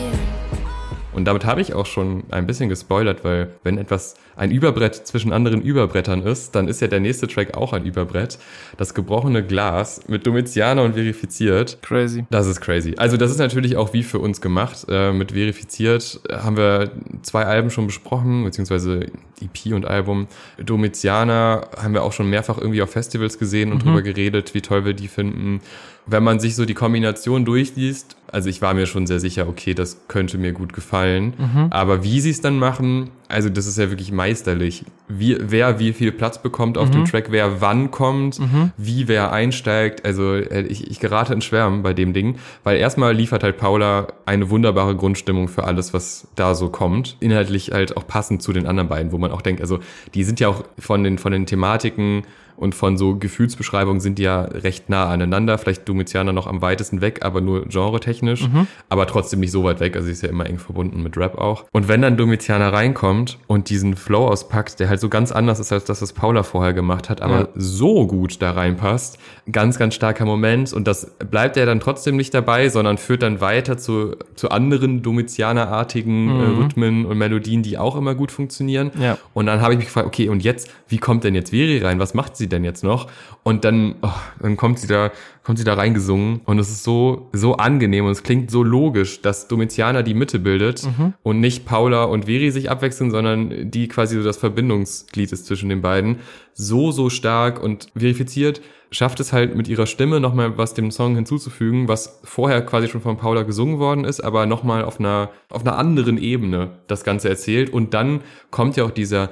Und damit habe ich auch schon ein bisschen gespoilert, weil wenn etwas ein Überbrett zwischen anderen Überbrettern ist, dann ist ja der nächste Track auch ein Überbrett. Das gebrochene Glas mit Domiziana und Verifiziert. Crazy. Das ist crazy. Also das ist natürlich auch wie für uns gemacht. Mit Verifiziert haben wir 2 Alben schon besprochen, beziehungsweise EP und Album. Domiziana haben wir auch schon mehrfach irgendwie auf Festivals gesehen und drüber geredet, wie toll wir die finden. Wenn man sich so die Kombination durchliest, also ich war mir schon sehr sicher, okay, das könnte mir gut gefallen. Aber wie sie es dann machen, also das ist ja wirklich meisterlich. Wer wie viel Platz bekommt auf dem Track, wer wann kommt, wie wer einsteigt. Also ich gerate in Schwärmen bei dem Ding, weil erstmal liefert halt Paula eine wunderbare Grundstimmung für alles, was da so kommt. Inhaltlich halt auch passend zu den anderen beiden, wo man auch denkt, also die sind ja auch von den Thematiken und von so Gefühlsbeschreibungen sind die ja recht nah aneinander. Vielleicht Domiziana noch am weitesten weg, aber nur genretechnisch. Aber trotzdem nicht so weit weg. Also sie ist ja immer eng verbunden mit Rap auch. Und wenn dann Domiziana reinkommt und diesen Flow auspackt, der halt so ganz anders ist als das, was Paula vorher gemacht hat, aber so gut da reinpasst. Ganz, ganz starker Moment. Und das bleibt ja dann trotzdem nicht dabei, sondern führt dann weiter zu anderen Domiziana-artigen Rhythmen und Melodien, die auch immer gut funktionieren. Ja. Und dann habe ich mich gefragt, okay, und jetzt, wie kommt denn jetzt Veri rein? Was macht sie denn jetzt noch? Und dann kommt sie da reingesungen und es ist so angenehm und es klingt so logisch, dass Domiziana die Mitte bildet und nicht Paula und Veri sich abwechseln, sondern die quasi so das Verbindungsglied ist zwischen den beiden. So stark und Verifiziert schafft es halt mit ihrer Stimme nochmal was dem Song hinzuzufügen, was vorher quasi schon von Paula gesungen worden ist, aber nochmal auf einer anderen Ebene das Ganze erzählt. Und dann kommt ja auch dieser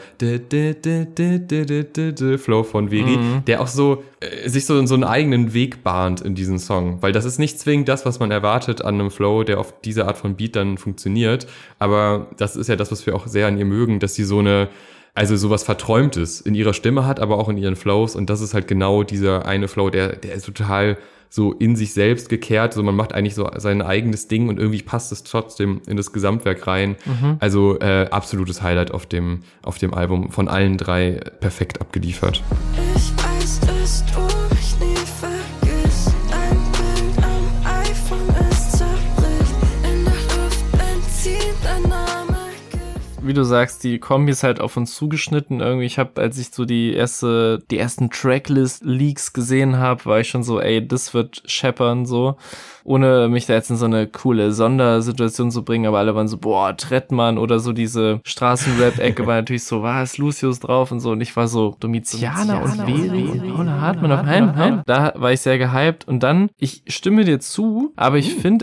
Flow von Veri, der auch so sich so einen eigenen Weg bahnt in diesen Song. Weil das ist nicht zwingend das, was man erwartet an einem Flow, der auf diese Art von Beat dann funktioniert. Aber das ist ja das, was wir auch sehr an ihr mögen, dass sie sowas Verträumtes in ihrer Stimme hat, aber auch in ihren Flows. Und das ist halt genau dieser eine Flow, der ist total so in sich selbst gekehrt. So, man macht eigentlich so sein eigenes Ding und irgendwie passt es trotzdem in das Gesamtwerk rein. Also absolutes Highlight auf dem Album. Von allen 3 perfekt abgeliefert. Ich weiß, dass du mich nie vergisst. Ein Bild am iPhone, es zerbricht. In der Luft Benzin, dein Name. Wie du sagst, die Kombi ist halt auf uns zugeschnitten. Irgendwie, ich habe, als ich so die ersten Tracklist-Leaks gesehen habe, war ich schon so, ey, das wird scheppern, so. Ohne mich da jetzt in so eine coole Sondersituation zu bringen, aber alle waren so, boah, Trettmann oder so diese Straßenrap-Ecke war natürlich so, was, Lucius drauf und so. Und ich war so, Domiziana und Veri und Paula Hartmann auf einen. Da war ich sehr gehypt. Und dann, ich stimme dir zu, aber ich finde,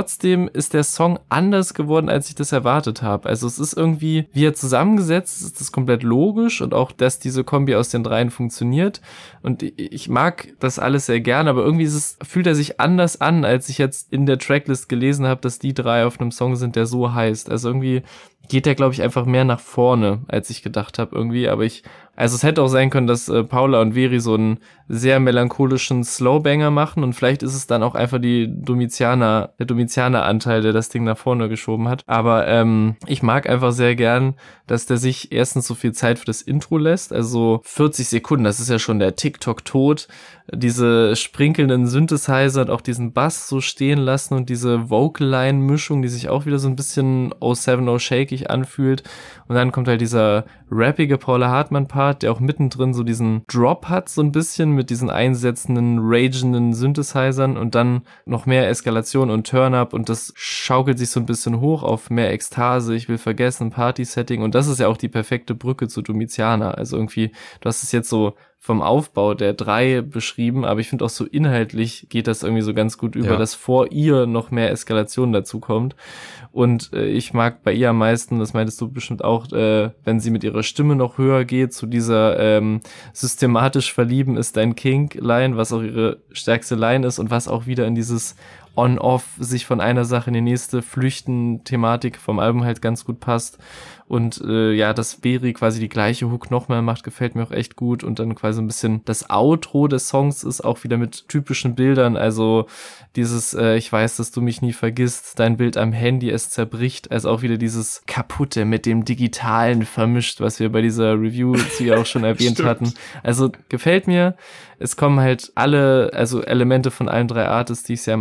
ist der Song anders geworden, als ich das erwartet habe. Also es ist irgendwie, wie er zusammengesetzt ist, das komplett logisch und auch, dass diese Kombi aus den 3 funktioniert. Und ich mag das alles sehr gern, aber irgendwie fühlt er sich anders an, als ich jetzt in der Tracklist gelesen habe, dass die 3 auf einem Song sind, der so heißt. Also irgendwie geht der, glaube ich, einfach mehr nach vorne, als ich gedacht habe irgendwie. Aber es hätte auch sein können, dass Paula und Veri so einen sehr melancholischen Slowbanger machen und vielleicht ist es dann auch einfach der Domiziana-Anteil, der das Ding nach vorne geschoben hat. Aber ich mag einfach sehr gern, dass der sich erstens so viel Zeit für das Intro lässt, also 40 Sekunden, das ist ja schon der TikTok-Tod, diese sprinkelnden Synthesizer und auch diesen Bass so stehen lassen und diese Vocal-Line-Mischung, die sich auch wieder so ein bisschen 070 shaky anfühlt. Und dann kommt halt dieser rappige Paula Hartmann-Part, der auch mittendrin so diesen Drop hat, so ein bisschen mit diesen einsetzenden, ragenden Synthesizern und dann noch mehr Eskalation und Turn-Up und das schaukelt sich so ein bisschen hoch auf mehr Ekstase, ich will vergessen, Party-Setting und das ist ja auch die perfekte Brücke zu Domiziana. Also irgendwie, du hast es jetzt so vom Aufbau der 3 beschrieben, aber ich finde auch so inhaltlich geht das irgendwie so ganz gut über, dass vor ihr noch mehr Eskalation dazu kommt. Und ich mag bei ihr am meisten, das meintest du bestimmt auch, wenn sie mit ihrer Stimme noch höher geht, zu dieser systematisch verlieben ist dein King-Line, was auch ihre stärkste Line ist und was auch wieder in dieses On-Off sich von einer Sache in die nächste flüchten Thematik vom Album halt ganz gut passt. Und dass Veri quasi die gleiche Hook nochmal macht, gefällt mir auch echt gut. Und dann quasi ein bisschen das Outro des Songs ist auch wieder mit typischen Bildern. Also dieses, ich weiß, dass du mich nie vergisst, dein Bild am Handy, es zerbricht. Also auch wieder dieses Kaputte mit dem Digitalen vermischt, was wir bei dieser Review, die wir auch schon erwähnt hatten. Also gefällt mir. Es kommen halt alle, also Elemente von allen 3 Artists, die ich sehr mag, vor. Und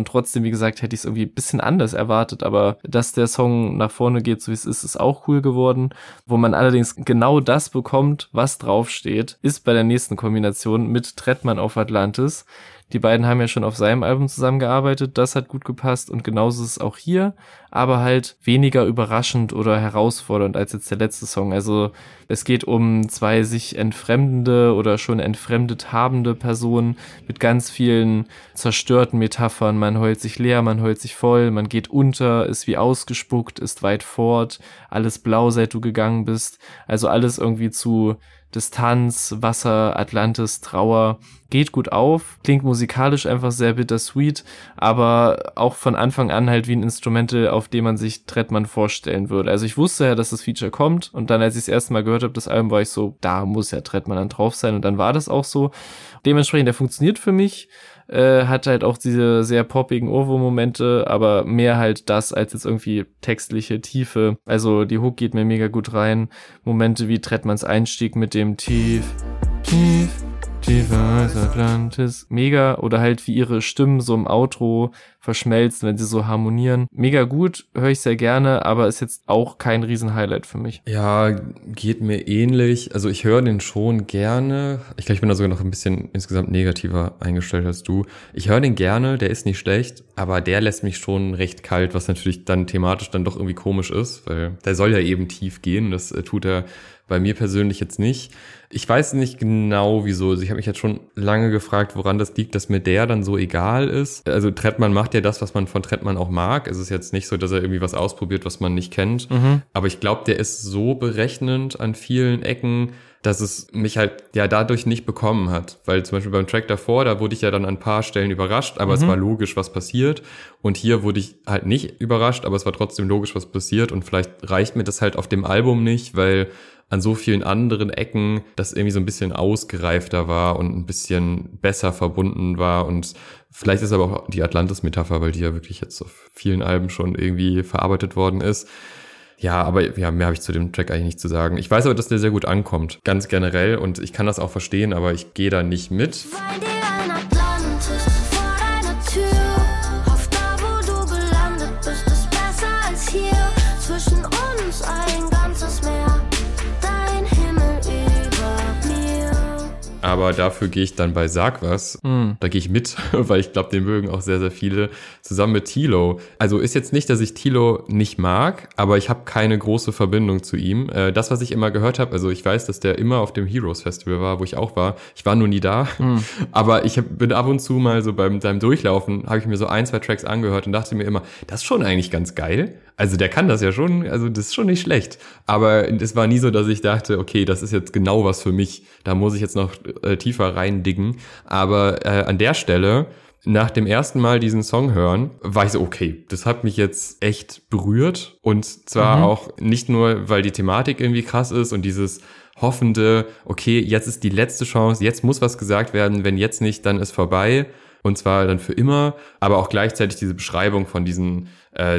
und trotzdem, wie gesagt, hätte ich es irgendwie ein bisschen anders erwartet, aber dass der Song nach vorne geht, so wie es ist auch cool geworden. Wo man allerdings genau das bekommt, was draufsteht, ist bei der nächsten Kombination mit Trettmann auf Atlantis. Die beiden haben ja schon auf seinem Album zusammengearbeitet, das hat gut gepasst und genauso ist es auch hier, aber halt weniger überraschend oder herausfordernd als jetzt der letzte Song. Also es geht um zwei sich entfremdende oder schon entfremdet habende Personen mit ganz vielen zerstörten Metaphern. Man heult sich leer, man heult sich voll, man geht unter, ist wie ausgespuckt, ist weit fort, alles blau, seit du gegangen bist. Also alles irgendwie zu Distanz, Wasser, Atlantis, Trauer, geht gut auf, klingt musikalisch einfach sehr bittersweet, aber auch von Anfang an halt wie ein Instrumental, auf dem man sich Trettmann vorstellen würde. Also ich wusste ja, dass das Feature kommt und dann, als ich das erste Mal gehört habe, das Album, war ich so, da muss ja Trettmann dann drauf sein und dann war das auch so. Dementsprechend, der funktioniert für mich, hat halt auch diese sehr poppigen Ohrwurm-Momente, aber mehr halt das als jetzt irgendwie textliche Tiefe. Also die Hook geht mir mega gut rein. Momente wie Trettmanns Einstieg mit dem Tief, tief, tiefer als Atlantis. Mega. Oder halt wie ihre Stimmen so im Outro verschmelzen, wenn sie so harmonieren. Mega gut, höre ich sehr gerne, aber ist jetzt auch kein Riesen-Highlight für mich. Ja, geht mir ähnlich. Also ich höre den schon gerne. Ich glaube, ich bin da sogar noch ein bisschen insgesamt negativer eingestellt als du. Ich höre den gerne, der ist nicht schlecht, aber der lässt mich schon recht kalt, was natürlich dann thematisch dann doch irgendwie komisch ist, weil der soll ja eben tief gehen. Das tut er bei mir persönlich jetzt nicht. Ich weiß nicht genau, wieso. Also ich habe mich jetzt schon lange gefragt, woran das liegt, dass mir der dann so egal ist. Also Trettmann macht ja das, was man von Trettmann auch mag. Es ist jetzt nicht so, dass er irgendwie was ausprobiert, was man nicht kennt. Aber ich glaube, der ist so berechnend an vielen Ecken, dass es mich halt ja dadurch nicht bekommen hat. Weil zum Beispiel beim Track davor, da wurde ich ja dann an ein paar Stellen überrascht, aber es war logisch, was passiert. Und hier wurde ich halt nicht überrascht, aber es war trotzdem logisch, was passiert. Und vielleicht reicht mir das halt auf dem Album nicht, weil an so vielen anderen Ecken das irgendwie so ein bisschen ausgereifter war und ein bisschen besser verbunden war. Und vielleicht ist aber auch die Atlantis-Metapher, weil die ja wirklich jetzt auf vielen Alben schon irgendwie verarbeitet worden ist. Ja, aber ja, mehr habe ich zu dem Track eigentlich nicht zu sagen. Ich weiß aber, dass der sehr gut ankommt, ganz generell. Und ich kann das auch verstehen, aber ich gehe da nicht mit. Weil dir ein Atlantis vor deiner Tür. Hoff da, wo du gelandet bist, ist besser als hier. Zwischen uns ein ganzes Meer, dein Himmel über mir. Aber dafür gehe ich dann bei Sag was. Da gehe ich mit, weil ich glaube, den mögen auch sehr, sehr viele. Zusammen mit Tilo. Also ist jetzt nicht, dass ich Tilo nicht mag, aber ich habe keine große Verbindung zu ihm. Das, was ich immer gehört habe, also ich weiß, dass der immer auf dem Heroes Festival war, wo ich auch war. Ich war nur nie da. Aber bin ab und zu mal so beim Durchlaufen, habe ich mir so 1, 2 Tracks angehört und dachte mir immer, das ist schon eigentlich ganz geil. Also der kann das ja schon, also das ist schon nicht schlecht. Aber es war nie so, dass ich dachte, okay, das ist jetzt genau was für mich. Da muss ich jetzt noch tiefer reindiggen. Aber an der Stelle, nach dem ersten Mal diesen Song hören, war ich so, okay, das hat mich jetzt echt berührt. Und zwar auch nicht nur, weil die Thematik irgendwie krass ist und dieses hoffende, okay, jetzt ist die letzte Chance, jetzt muss was gesagt werden, wenn jetzt nicht, dann ist vorbei. Und zwar dann für immer. Aber auch gleichzeitig diese Beschreibung von diesen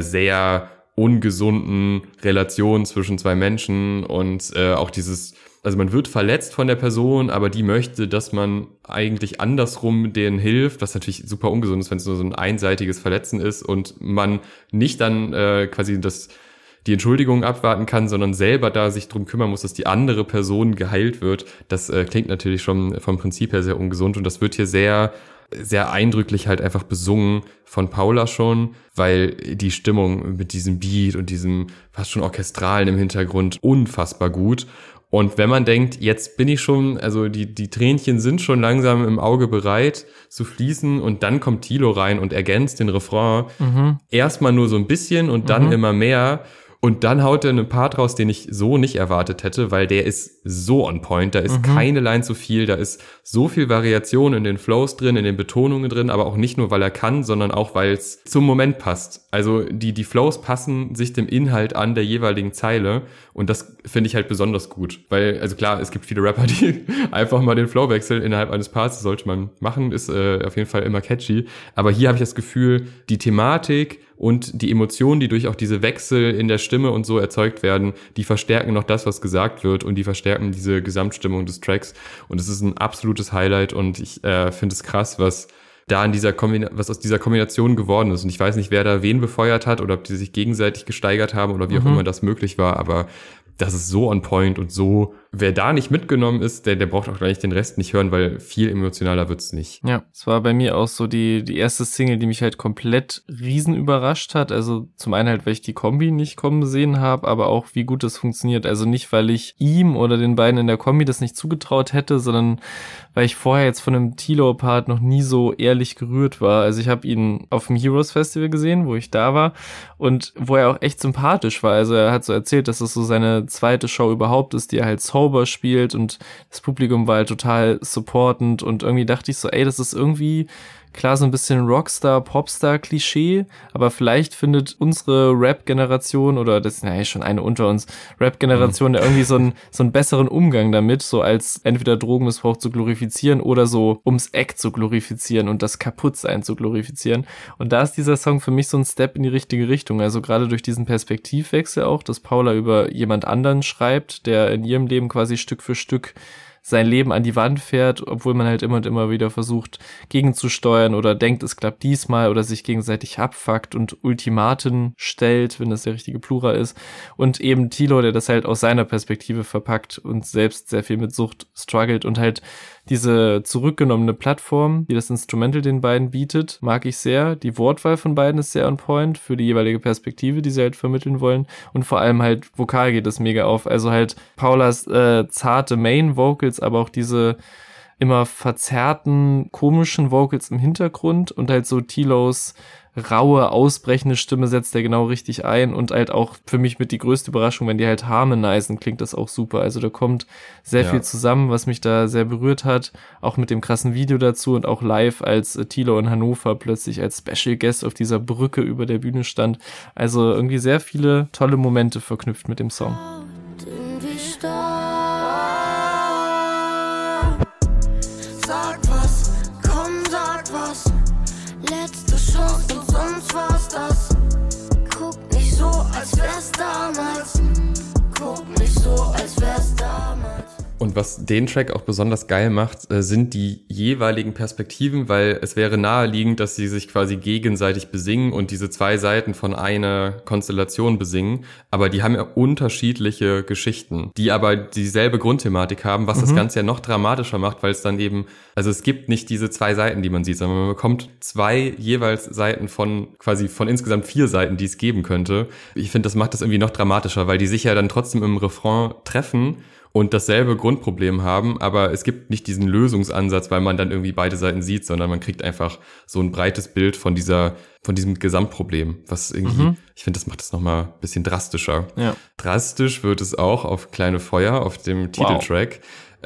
sehr ungesunden Relationen zwischen zwei Menschen und auch dieses, also man wird verletzt von der Person, aber die möchte, dass man eigentlich andersrum denen hilft, was natürlich super ungesund ist, wenn es nur so ein einseitiges Verletzen ist und man nicht dann quasi die Entschuldigung abwarten kann, sondern selber da sich drum kümmern muss, dass die andere Person geheilt wird. Das klingt natürlich schon vom Prinzip her sehr ungesund und das wird hier sehr sehr eindrücklich halt einfach besungen von Paula schon, weil die Stimmung mit diesem Beat und diesem fast schon Orchestralen im Hintergrund unfassbar gut. Und wenn man denkt, jetzt bin ich schon, also die Tränchen sind schon langsam im Auge bereit zu fließen und dann kommt Tilo rein und ergänzt den Refrain erstmal nur so ein bisschen und dann immer mehr. Und dann haut er einen Part raus, den ich so nicht erwartet hätte, weil der ist so on point, da ist keine Line zu viel, da ist so viel Variation in den Flows drin, in den Betonungen drin, aber auch nicht nur, weil er kann, sondern auch, weil es zum Moment passt. Also die Flows passen sich dem Inhalt an der jeweiligen Zeile und das finde ich halt besonders gut, weil, also klar, es gibt viele Rapper, die einfach mal den Flow wechseln innerhalb eines Parts, das sollte man machen, ist auf jeden Fall immer catchy, aber hier habe ich das Gefühl, die Thematik und die Emotionen, die durch auch diese Wechsel in der Stimme und so erzeugt werden, die verstärken noch das, was gesagt wird und die verstärken diese Gesamtstimmung des Tracks und es ist ein absolutes Highlight und ich finde es krass, was da in was aus dieser Kombination geworden ist. Und ich weiß nicht, wer da wen befeuert hat oder ob die sich gegenseitig gesteigert haben oder wie auch immer das möglich war, aber das ist so on point und so, wer da nicht mitgenommen ist, der braucht auch gleich den Rest nicht hören, weil viel emotionaler wird's nicht. Ja, es war bei mir auch so die erste Single, die mich halt komplett riesen überrascht hat. Also zum einen halt, weil ich die Kombi nicht kommen sehen habe, aber auch wie gut das funktioniert. Also nicht, weil ich ihm oder den beiden in der Kombi das nicht zugetraut hätte, sondern weil ich vorher jetzt von einem T-Lo-Part noch nie so ehrlich gerührt war. Also ich habe ihn auf dem Heroes Festival gesehen, wo ich da war und wo er auch echt sympathisch war. Also er hat so erzählt, dass es so seine zweite Show überhaupt ist, die er halt sober spielt und das Publikum war halt total supportend und irgendwie dachte ich so, ey, das ist irgendwie klar so ein bisschen Rockstar, Popstar-Klischee, aber vielleicht findet unsere Rap-Generation oder das ist schon eine unter uns, Rap-Generation da irgendwie so einen besseren Umgang damit, so als entweder Drogenmissbrauch zu glorifizieren oder so ums Eck zu glorifizieren und das Kaputtsein zu glorifizieren. Und da ist dieser Song für mich so ein Step in die richtige Richtung, also gerade durch diesen Perspektivwechsel auch, dass Paula über jemand anderen schreibt, der in ihrem Leben quasi Stück für Stück sein Leben an die Wand fährt, obwohl man halt immer und immer wieder versucht, gegenzusteuern oder denkt, es klappt diesmal oder sich gegenseitig abfuckt und Ultimaten stellt, wenn das der richtige Plural ist. Und eben T-Lo, der das halt aus seiner Perspektive verpackt und selbst sehr viel mit Sucht struggelt und halt diese zurückgenommene Plattform, die das Instrumental den beiden bietet, mag ich sehr. Die Wortwahl von beiden ist sehr on point für die jeweilige Perspektive, die sie halt vermitteln wollen. Und vor allem halt vokal geht es mega auf. Also halt Paulas zarte Main-Vocals, aber auch diese immer verzerrten, komischen Vocals im Hintergrund und halt so T-Los raue, ausbrechende Stimme setzt der genau richtig ein und halt auch für mich mit die größte Überraschung, wenn die halt harmonisen, klingt das auch super. Also da kommt sehr viel zusammen, was mich da sehr berührt hat, auch mit dem krassen Video dazu und auch live, als T-Lo in Hannover plötzlich als Special Guest auf dieser Brücke über der Bühne stand. Also irgendwie sehr viele tolle Momente verknüpft mit dem Song. Sag was, komm, sag was. Letzte Chance und sonst war's das. Guck nicht so, als wär's damals. Guck nicht so, als wär's damals. Und was den Track auch besonders geil macht, sind die jeweiligen Perspektiven, weil es wäre naheliegend, dass sie sich quasi gegenseitig besingen und diese zwei Seiten von einer Konstellation besingen. Aber die haben ja unterschiedliche Geschichten, die aber dieselbe Grundthematik haben, was das Ganze ja noch dramatischer macht, weil es dann eben, also es gibt nicht diese zwei Seiten, die man sieht, sondern man bekommt zwei jeweils Seiten von insgesamt 4 Seiten, die es geben könnte. Ich finde, das macht das irgendwie noch dramatischer, weil die sich ja dann trotzdem im Refrain treffen und dasselbe Grundproblem haben, aber es gibt nicht diesen Lösungsansatz, weil man dann irgendwie beide Seiten sieht, sondern man kriegt einfach so ein breites Bild von diesem Gesamtproblem, was irgendwie, ich finde, das macht es nochmal ein bisschen drastischer. Ja. Drastisch wird es auch auf Kleine Feuer, auf dem Titeltrack.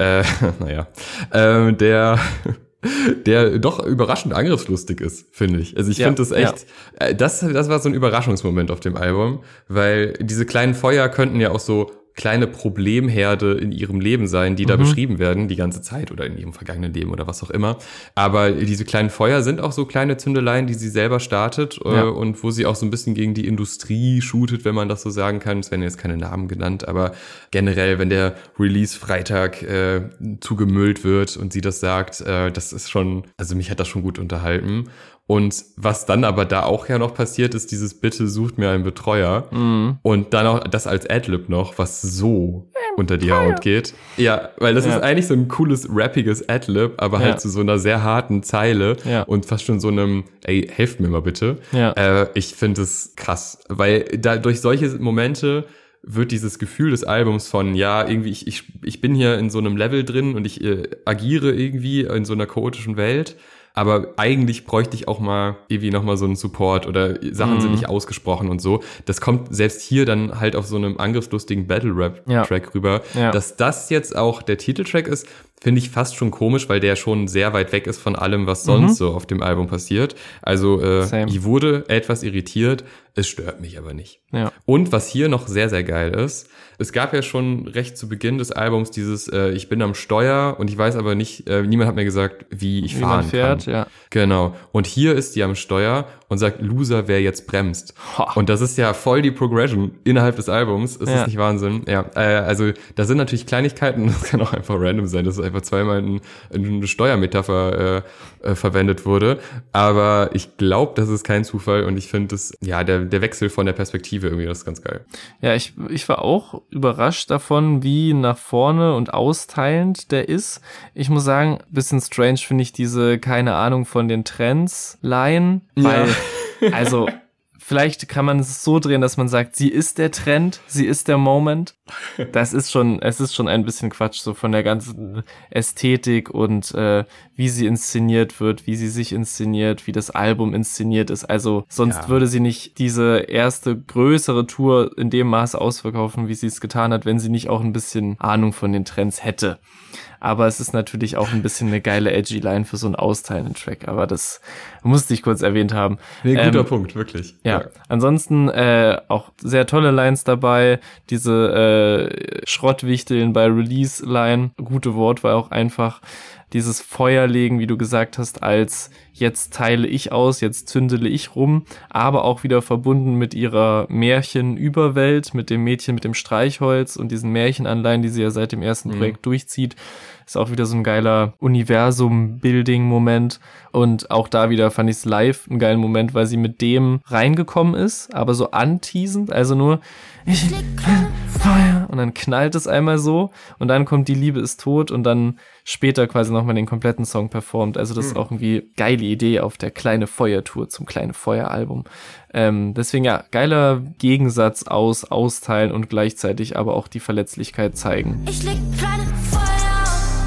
Der doch überraschend angriffslustig ist, finde ich. Also ich finde das echt, das war so ein Überraschungsmoment auf dem Album, weil diese kleinen Feuer könnten ja auch so kleine Problemherde in ihrem Leben sein, die da beschrieben werden, die ganze Zeit oder in ihrem vergangenen Leben oder was auch immer. Aber diese kleinen Feuer sind auch so kleine Zündeleien, die sie selber startet und wo sie auch so ein bisschen gegen die Industrie shootet, wenn man das so sagen kann. Es werden jetzt keine Namen genannt, aber generell, wenn der Release-Freitag zugemüllt wird und sie das sagt, das ist schon, also mich hat das schon gut unterhalten. Und was dann aber da auch ja noch passiert, ist dieses Bitte sucht mir einen Betreuer. Und dann auch das als Adlib noch, was so unter die Haut geht. Ja, weil das ist eigentlich so ein cooles, rappiges Adlib, aber halt zu so einer sehr harten Zeile und fast schon so einem, ey, helft mir mal bitte. Ich finde es krass, weil da durch solche Momente wird dieses Gefühl des Albums von, ja, irgendwie, ich bin hier in so einem Level drin und ich agiere irgendwie in so einer chaotischen Welt. Aber eigentlich bräuchte ich auch mal irgendwie nochmal so einen Support oder Sachen sind nicht ausgesprochen und so. Das kommt selbst hier dann halt auf so einem angriffslustigen Battle-Rap-Track rüber. Ja. Dass das jetzt auch der Titeltrack ist, finde ich fast schon komisch, weil der schon sehr weit weg ist von allem, was sonst so auf dem Album passiert. Also ich wurde etwas irritiert. Es stört mich aber nicht. Ja. Und was hier noch sehr, sehr geil ist, es gab ja schon recht zu Beginn des Albums dieses ich bin am Steuer und ich weiß aber nicht, niemand hat mir gesagt, wie ich fahren man fährt, kann. Ja. Genau. Und hier ist die am Steuer und sagt, Loser, wer jetzt bremst. Und das ist ja voll die Progression innerhalb des Albums. Ist das nicht Wahnsinn? Ja, also da sind natürlich Kleinigkeiten, das kann auch einfach random sein, dass es einfach zweimal eine Steuermetapher verwendet wurde. Aber ich glaube, das ist kein Zufall und ich finde das, ja, der Wechsel von der Perspektive irgendwie, das ist ganz geil. Ja, ich war auch überrascht davon, wie nach vorne und austeilend der ist. Ich muss sagen, bisschen strange finde ich diese keine Ahnung von den Trends-Line, weil, also, vielleicht kann man es so drehen, dass man sagt, sie ist der Trend, sie ist der Moment. Es ist schon ein bisschen Quatsch, so von der ganzen Ästhetik und wie sie inszeniert wird, wie sie sich inszeniert, wie das Album inszeniert ist. Also sonst würde sie nicht diese erste größere Tour in dem Maße ausverkaufen, wie sie es getan hat, wenn sie nicht auch ein bisschen Ahnung von den Trends hätte. Aber es ist natürlich auch ein bisschen eine geile edgy Line für so einen austeilenden Track. Aber das musste ich kurz erwähnt haben. Nee, guter Punkt, wirklich. Ja. Ansonsten auch sehr tolle Lines dabei. Diese Schrottwichteln bei Release-Line. Gute Wortwahl auch einfach. Dieses Feuerlegen, wie du gesagt hast, als jetzt teile ich aus, jetzt zündele ich rum, aber auch wieder verbunden mit ihrer Märchenüberwelt, mit dem Mädchen mit dem Streichholz und diesen Märchenanleihen, die sie ja seit dem ersten Projekt durchzieht. Ist auch wieder so ein geiler Universum-Building-Moment. Und auch da wieder fand ich es live einen geilen Moment, weil sie mit dem reingekommen ist, aber so anteasend, also nur ich Feuer und dann knallt es einmal so und dann kommt die Liebe ist tot und dann später quasi nochmal den kompletten Song performt. Also das ist auch irgendwie geile Idee auf der Kleine Feuer-Tour zum Kleine Feuer-Album. Deswegen ja, geiler Gegensatz aus Austeilen und gleichzeitig aber auch die Verletzlichkeit zeigen. Ich leg kleine Feuer,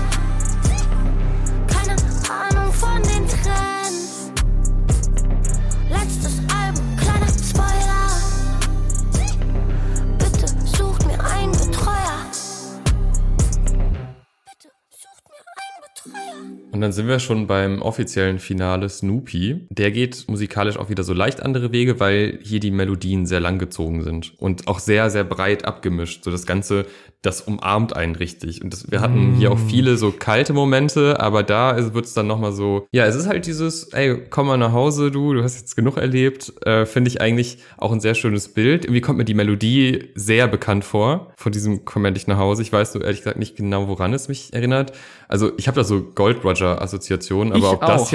keine Ahnung von den Trends. Letztes Album, kleiner Spoiler. Bitte sucht mir einen Betreuer. Bitte sucht mir einen Betreuer. Und dann sind wir schon beim offiziellen Finale Snoopy. Der geht musikalisch auch wieder so leicht andere Wege, weil hier die Melodien sehr lang gezogen sind und auch sehr, sehr breit abgemischt. So das Ganze, das umarmt einen richtig. Und wir hatten hier auch viele so kalte Momente, aber da wird es dann nochmal so, ja, es ist halt dieses, ey, komm mal nach Hause, du hast jetzt genug erlebt. Finde ich eigentlich auch ein sehr schönes Bild. Irgendwie kommt mir die Melodie sehr bekannt vor, von diesem Komm endlich nach Hause. Ich weiß so ehrlich gesagt nicht genau, woran es mich erinnert. Also ich habe da so Gold Roger-Assoziationen, aber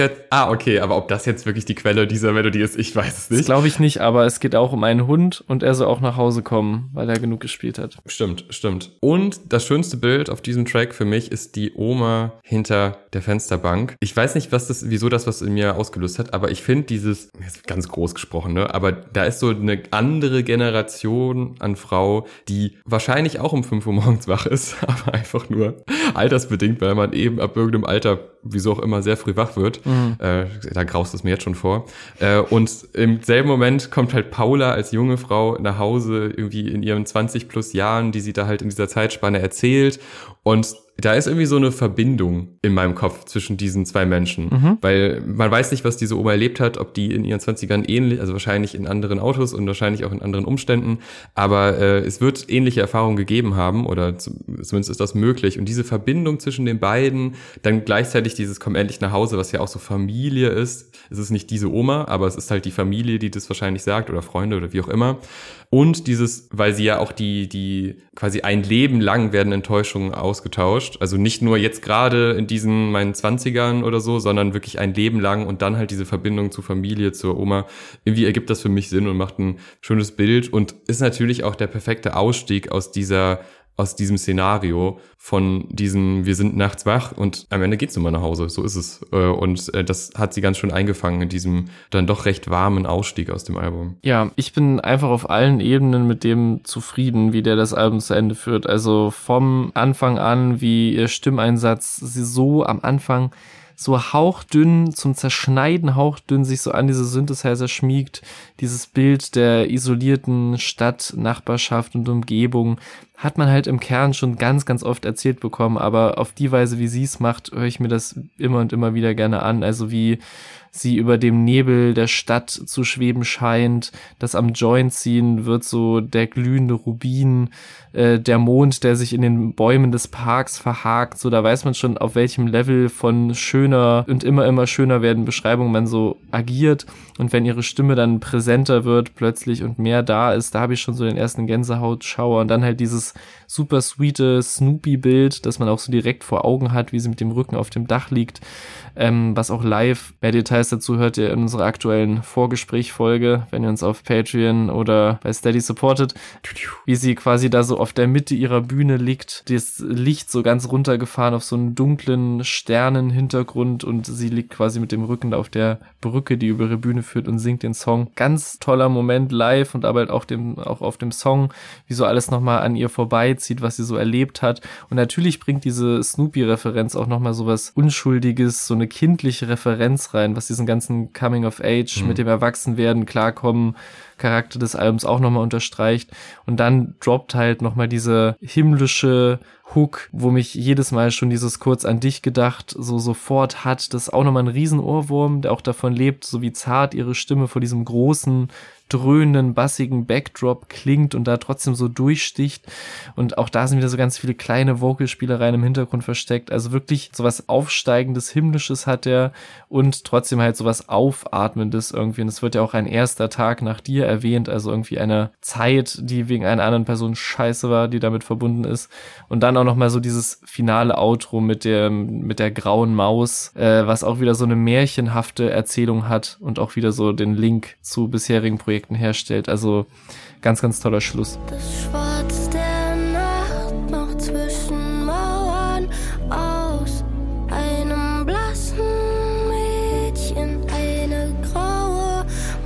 ob das jetzt wirklich die Quelle dieser Melodie ist, ich weiß es nicht. Das glaube ich nicht, aber es geht auch um einen Hund und er soll auch nach Hause kommen, weil er genug gespielt hat. Stimmt. Und das schönste Bild auf diesem Track für mich ist die Oma hinter der Fensterbank. Ich weiß nicht, wieso das was in mir ausgelöst hat, aber ich finde dieses, jetzt ganz groß gesprochen, ne, aber da ist so eine andere Generation an Frau, die wahrscheinlich auch um 5 Uhr morgens wach ist, aber einfach nur altersbedingt, weil man eben ab irgendeinem Alter, wieso auch immer, sehr früh wach wird. Da graust es mir jetzt schon vor. Und im selben Moment kommt halt Paula als junge Frau nach Hause, irgendwie in ihren 20 plus Jahren, die sie da halt in dieser Zeitspanne erzählt. Und da ist irgendwie so eine Verbindung in meinem Kopf zwischen diesen zwei Menschen, weil man weiß nicht, was diese Oma erlebt hat, ob die in ihren 20ern ähnlich, also wahrscheinlich in anderen Autos und wahrscheinlich auch in anderen Umständen, aber es wird ähnliche Erfahrungen gegeben haben oder zumindest ist das möglich und diese Verbindung zwischen den beiden, dann gleichzeitig dieses Komm endlich nach Hause, was ja auch so Familie ist, es ist nicht diese Oma, aber es ist halt die Familie, die das wahrscheinlich sagt oder Freunde oder wie auch immer und dieses, weil sie ja auch die quasi ein Leben lang werden Enttäuschungen ausgetauscht. Also nicht nur jetzt gerade in diesen meinen 20ern oder so, sondern wirklich ein Leben lang und dann halt diese Verbindung zur Familie, zur Oma. Irgendwie ergibt das für mich Sinn und macht ein schönes Bild und ist natürlich auch der perfekte Ausstieg aus diesem Szenario von diesem, wir sind nachts wach und am Ende geht's nun mal nach Hause, so ist es. Und das hat sie ganz schön eingefangen in diesem dann doch recht warmen Ausstieg aus dem Album. Ja, ich bin einfach auf allen Ebenen mit dem zufrieden, wie der das Album zu Ende führt. Also vom Anfang an, wie ihr Stimmeinsatz sie so am Anfang so hauchdünn zum Zerschneiden, hauchdünn sich so an diese Synthesizer schmiegt, dieses Bild der isolierten Stadt, Nachbarschaft und Umgebung hat man halt im Kern schon ganz, ganz oft erzählt bekommen, aber auf die Weise, wie sie es macht, höre ich mir das immer und immer wieder gerne an. Also wie sie über dem Nebel der Stadt zu schweben scheint, das am Joint ziehen wird so der glühende Rubin, der Mond, der sich in den Bäumen des Parks verhakt, so da weiß man schon, auf welchem Level von schöner und immer schöner werden Beschreibungen man so agiert, und wenn ihre Stimme dann präsenter wird plötzlich und mehr da ist, da habe ich schon so den ersten Gänsehautschauer, und dann halt dieses super sweete Snoopy-Bild, das man auch so direkt vor Augen hat, wie sie mit dem Rücken auf dem Dach liegt, was auch live, mehr Details dazu hört ihr in unserer aktuellen Vorgespräch-Folge, wenn ihr uns auf Patreon oder bei Steady supportet, wie sie quasi da so auf der Mitte ihrer Bühne liegt, das Licht so ganz runtergefahren auf so einen dunklen Sternenhintergrund, und sie liegt quasi mit dem Rücken da auf der Brücke, die über ihre Bühne führt, und singt den Song. Ganz toller Moment live, und aber halt auch auf dem Song, wie so alles nochmal an ihr vorbeizieht, was sie so erlebt hat. Und natürlich bringt diese Snoopy-Referenz auch nochmal so was Unschuldiges, so eine kindliche Referenz rein, was diesen ganzen Coming-of-Age mit dem Erwachsenwerden, Klarkommen, Charakter des Albums auch nochmal unterstreicht. Und dann droppt halt nochmal diese himmlische Hook, wo mich jedes Mal schon dieses Kurz an dich gedacht so sofort hat. Das ist auch nochmal ein Riesenohrwurm, der auch davon lebt, so wie zart ihre Stimme vor diesem großen, dröhnenden, bassigen Backdrop klingt und da trotzdem so durchsticht. Und auch da sind wieder so ganz viele kleine Vocalspielereien im Hintergrund versteckt. Also wirklich so was Aufsteigendes, Himmlisches hat er, und trotzdem halt so was Aufatmendes irgendwie. Und es wird ja auch ein erster Tag nach dir erwähnt, also irgendwie eine Zeit, die wegen einer anderen Person scheiße war, die damit verbunden ist. Und dann auch nochmal so dieses finale Outro mit der grauen Maus, was auch wieder so eine märchenhafte Erzählung hat und auch wieder so den Link zu bisherigen Projekten herstellt. Also ganz, ganz toller Schluss. Das Schwarz der Nacht noch zwischen Mauern aus einem blassen Mädchen, eine graue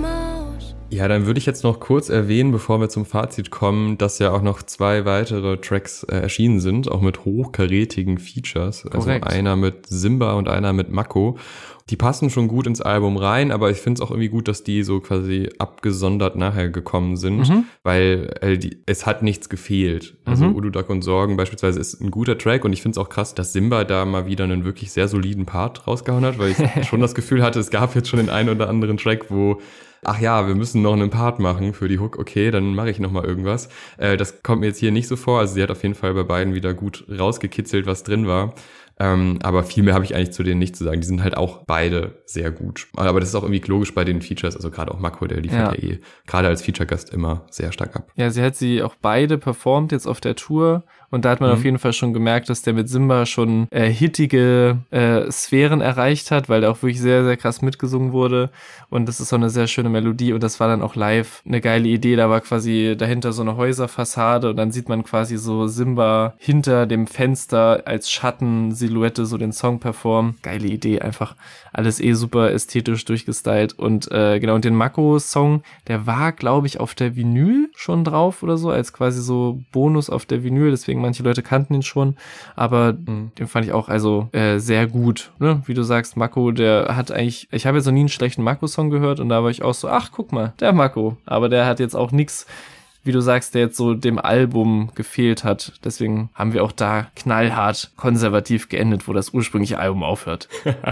Maus. Ja, dann würde ich jetzt noch kurz erwähnen, bevor wir zum Fazit kommen, dass ja auch noch 2 weitere Tracks erschienen sind, auch mit hochkarätigen Features. Korrekt. Also einer mit Simba und einer mit Mako. Die passen schon gut ins Album rein, aber ich finde es auch irgendwie gut, dass die so quasi abgesondert nachher gekommen sind, weil es hat nichts gefehlt. Also Udu Duck und Sorgen beispielsweise ist ein guter Track, und ich finde es auch krass, dass Simba da mal wieder einen wirklich sehr soliden Part rausgehauen hat, weil ich schon das Gefühl hatte, es gab jetzt schon den einen oder anderen Track, wo ach ja, wir müssen noch einen Part machen für die Hook, okay, dann mache ich noch mal irgendwas. Das kommt mir jetzt hier nicht so vor, also sie hat auf jeden Fall bei beiden wieder gut rausgekitzelt, was drin war. Aber viel mehr habe ich eigentlich zu denen nicht zu sagen. Die sind halt auch beide sehr gut. Aber das ist auch irgendwie logisch bei den Features, also gerade auch Mako, der liefert ja gerade als Feature-Gast immer sehr stark ab. Ja, sie hat sie auch beide performt jetzt auf der Tour, und da hat man auf jeden Fall schon gemerkt, dass der mit Simba schon hittige Sphären erreicht hat, weil der auch wirklich sehr, sehr krass mitgesungen wurde, und das ist so eine sehr schöne Melodie, und das war dann auch live eine geile Idee. Da war quasi dahinter so eine Häuserfassade, und dann sieht man quasi so Simba hinter dem Fenster als Schattensilhouette so den Song performen. Geile Idee, einfach alles super ästhetisch durchgestylt. Und genau, und den Mako-Song, der war, glaube ich, auf der Vinyl schon drauf oder so, als quasi so Bonus auf der Vinyl, deswegen manche Leute kannten ihn schon, aber den fand ich auch also sehr gut, ne? Wie du sagst, Mako, der hat eigentlich, ich habe jetzt noch nie einen schlechten Mako-Song gehört, und da war ich auch so, ach, guck mal, der Mako, aber der hat jetzt auch nix, wie du sagst, der jetzt so dem Album gefehlt hat. Deswegen haben wir auch da knallhart konservativ geendet, wo das ursprüngliche Album aufhört.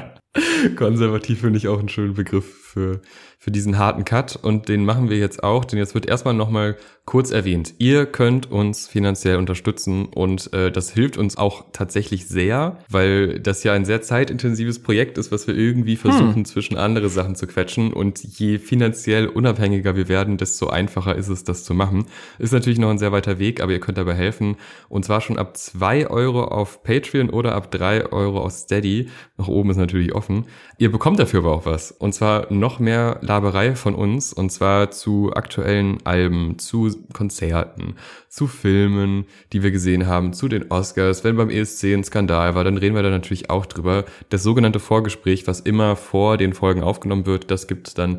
Konservativ finde ich auch einen schönen Begriff für diesen harten Cut, und den machen wir jetzt auch, denn jetzt wird erstmal nochmal kurz erwähnt. Ihr könnt uns finanziell unterstützen, und das hilft uns auch tatsächlich sehr, weil das ja ein sehr zeitintensives Projekt ist, was wir irgendwie versuchen zwischen andere Sachen zu quetschen, und je finanziell unabhängiger wir werden, desto einfacher ist es, das zu machen. Ist natürlich noch ein sehr weiter Weg, aber ihr könnt dabei helfen, und zwar schon ab 2 Euro auf Patreon oder ab 3 Euro auf Steady. Nach oben ist natürlich offen. Ihr bekommt dafür aber auch was, und zwar noch mehr Laberei von uns, und zwar zu aktuellen Alben, zu Konzerten, zu Filmen, die wir gesehen haben, zu den Oscars. Wenn beim ESC ein Skandal war, dann reden wir da natürlich auch drüber. Das sogenannte Vorgespräch, was immer vor den Folgen aufgenommen wird, das gibt's dann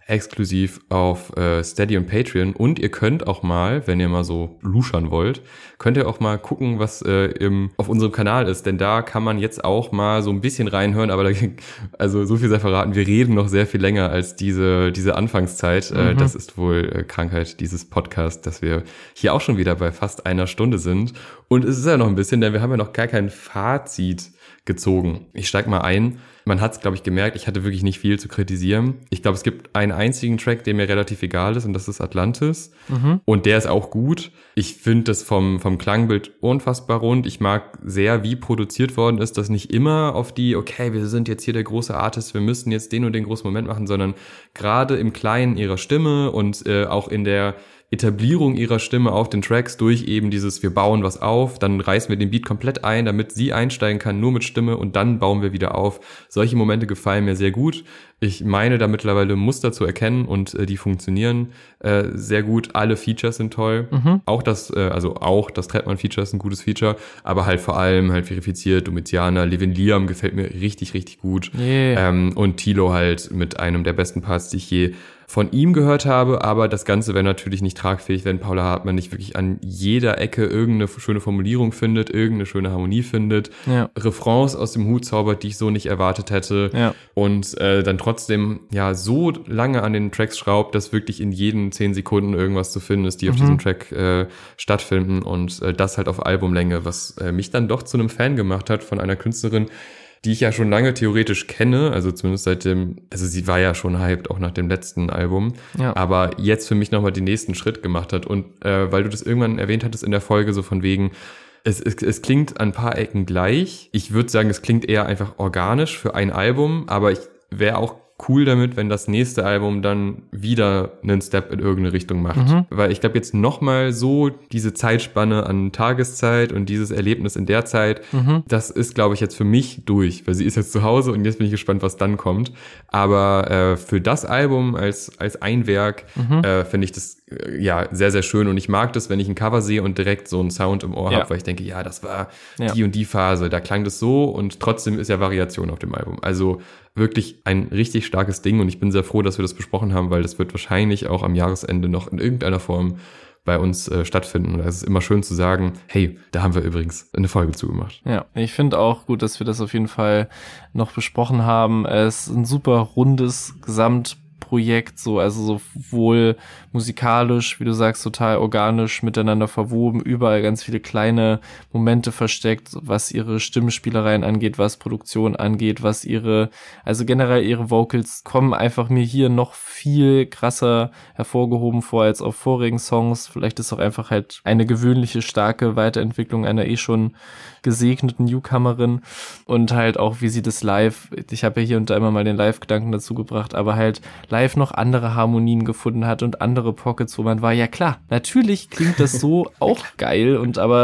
exklusiv auf Steady und Patreon. Und ihr könnt auch mal, wenn ihr mal so luschern wollt, könnt ihr auch mal gucken, was auf unserem Kanal ist. Denn da kann man jetzt auch mal so ein bisschen reinhören. Aber also so viel sei verraten, wir reden noch sehr viel länger als diese Anfangszeit. Das ist wohl Krankheit dieses Podcasts, dass wir hier auch schon wieder bei fast einer Stunde sind. Und es ist ja noch ein bisschen, denn wir haben ja noch gar kein Fazit gezogen. Ich steig mal ein. Man hat es, glaube ich, gemerkt, ich hatte wirklich nicht viel zu kritisieren. Ich glaube, es gibt einen einzigen Track, der mir relativ egal ist, und das ist Atlantis. Und der ist auch gut. Ich finde das vom Klangbild unfassbar rund. Ich mag sehr, wie produziert worden ist, dass nicht immer auf okay, wir sind jetzt hier der große Artist, wir müssen jetzt den und den großen Moment machen, sondern gerade im Kleinen ihrer Stimme und auch in der Etablierung ihrer Stimme auf den Tracks durch eben dieses, wir bauen was auf, dann reißen wir den Beat komplett ein, damit sie einsteigen kann, nur mit Stimme, und dann bauen wir wieder auf. Solche Momente gefallen mir sehr gut. Ich meine, da mittlerweile Muster zu erkennen, und die funktionieren sehr gut. Alle Features sind toll. Auch das Trettmann-Feature ist ein gutes Feature, aber halt vor allem halt verifiziert, Domitianer, Levin Liam gefällt mir richtig, richtig gut. Yeah. Und Thilo halt mit einem der besten Parts, die ich je von ihm gehört habe, aber das Ganze wäre natürlich nicht tragfähig, wenn Paula Hartmann nicht wirklich an jeder Ecke irgendeine schöne Formulierung findet, irgendeine schöne Harmonie findet, Refrains aus dem Hut zaubert, die ich so nicht erwartet hätte, und dann trotzdem so lange an den Tracks schraubt, dass wirklich in jeden 10 Sekunden irgendwas zu finden ist, die auf diesem Track stattfinden, und das halt auf Albumlänge, was mich dann doch zu einem Fan gemacht hat von einer Künstlerin, die ich ja schon lange theoretisch kenne, also zumindest sie war ja schon hyped, auch nach dem letzten Album, aber jetzt für mich nochmal den nächsten Schritt gemacht hat. Und weil du das irgendwann erwähnt hattest in der Folge, so von wegen, es klingt an ein paar Ecken gleich. Ich würde sagen, es klingt eher einfach organisch für ein Album, aber ich wäre auch cool damit, wenn das nächste Album dann wieder einen Step in irgendeine Richtung macht. Weil ich glaube, jetzt nochmal so diese Zeitspanne an Tageszeit und dieses Erlebnis in der Zeit, das ist, glaube ich, jetzt für mich durch, weil sie ist jetzt zu Hause und jetzt bin ich gespannt, was dann kommt. Aber für das Album als ein Werk finde ich das sehr, sehr schön, und ich mag das, wenn ich ein Cover sehe und direkt so einen Sound im Ohr habe, weil ich denke, das war die und die Phase, da klang das so, und trotzdem ist ja Variation auf dem Album. Also wirklich ein richtig starkes Ding, und ich bin sehr froh, dass wir das besprochen haben, weil das wird wahrscheinlich auch am Jahresende noch in irgendeiner Form bei uns stattfinden. Und es ist immer schön zu sagen, hey, da haben wir übrigens eine Folge zugemacht. Ja, ich finde auch gut, dass wir das auf jeden Fall noch besprochen haben. Es ist ein super rundes Gesamtprojekt, also sowohl musikalisch, wie du sagst, total organisch miteinander verwoben, überall ganz viele kleine Momente versteckt, was ihre Stimmspielereien angeht, was Produktion angeht, also generell ihre Vocals kommen einfach mir hier noch viel krasser hervorgehoben vor als auf vorigen Songs. Vielleicht ist auch einfach halt eine gewöhnliche, starke Weiterentwicklung einer schon gesegneten Newcomerin, und halt auch, wie sie das live, ich habe ja hier und da immer mal den Live-Gedanken dazu gebracht, aber halt live noch andere Harmonien gefunden hat und andere Pockets, wo man war, ja klar, natürlich klingt das so auch geil,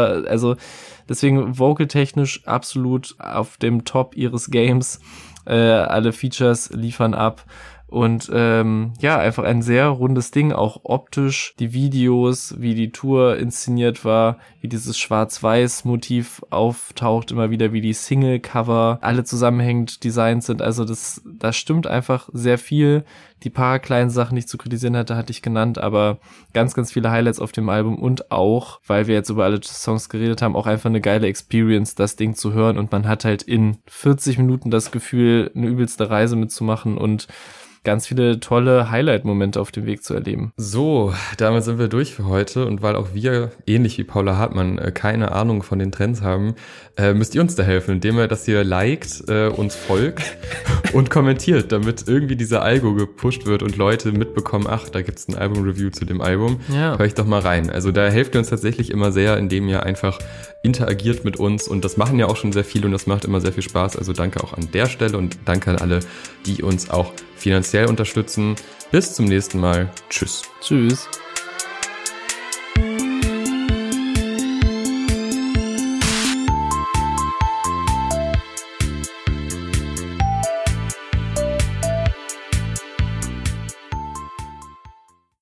deswegen vocaltechnisch absolut auf dem Top ihres Games, alle Features liefern ab. Und einfach ein sehr rundes Ding, auch optisch, die Videos, wie die Tour inszeniert war, wie dieses Schwarz-Weiß-Motiv auftaucht immer wieder, wie die Single-Cover alle zusammenhängend designt sind. Also da stimmt einfach sehr viel. Die paar kleinen Sachen, die ich zu kritisieren hatte ich genannt, aber ganz, ganz viele Highlights auf dem Album, und auch, weil wir jetzt über alle Songs geredet haben, auch einfach eine geile Experience, das Ding zu hören, und man hat halt in 40 Minuten das Gefühl, eine übelste Reise mitzumachen und ganz viele tolle Highlight-Momente auf dem Weg zu erleben. So, damit sind wir durch für heute, und weil auch wir, ähnlich wie Paula Hartmann, keine Ahnung von den Trends haben, müsst ihr uns da helfen, indem ihr das hier liked, uns folgt und kommentiert, damit irgendwie dieser Algo gepusht wird und Leute mitbekommen, ach, da gibt's ein Album-Review zu dem Album, hör ich doch mal rein. Also da helft ihr uns tatsächlich immer sehr, indem ihr einfach interagiert mit uns, und das machen ja auch schon sehr viele, und das macht immer sehr viel Spaß, also danke auch an der Stelle, und danke an alle, die uns auch finanziell unterstützen. Bis zum nächsten Mal. Tschüss. Tschüss.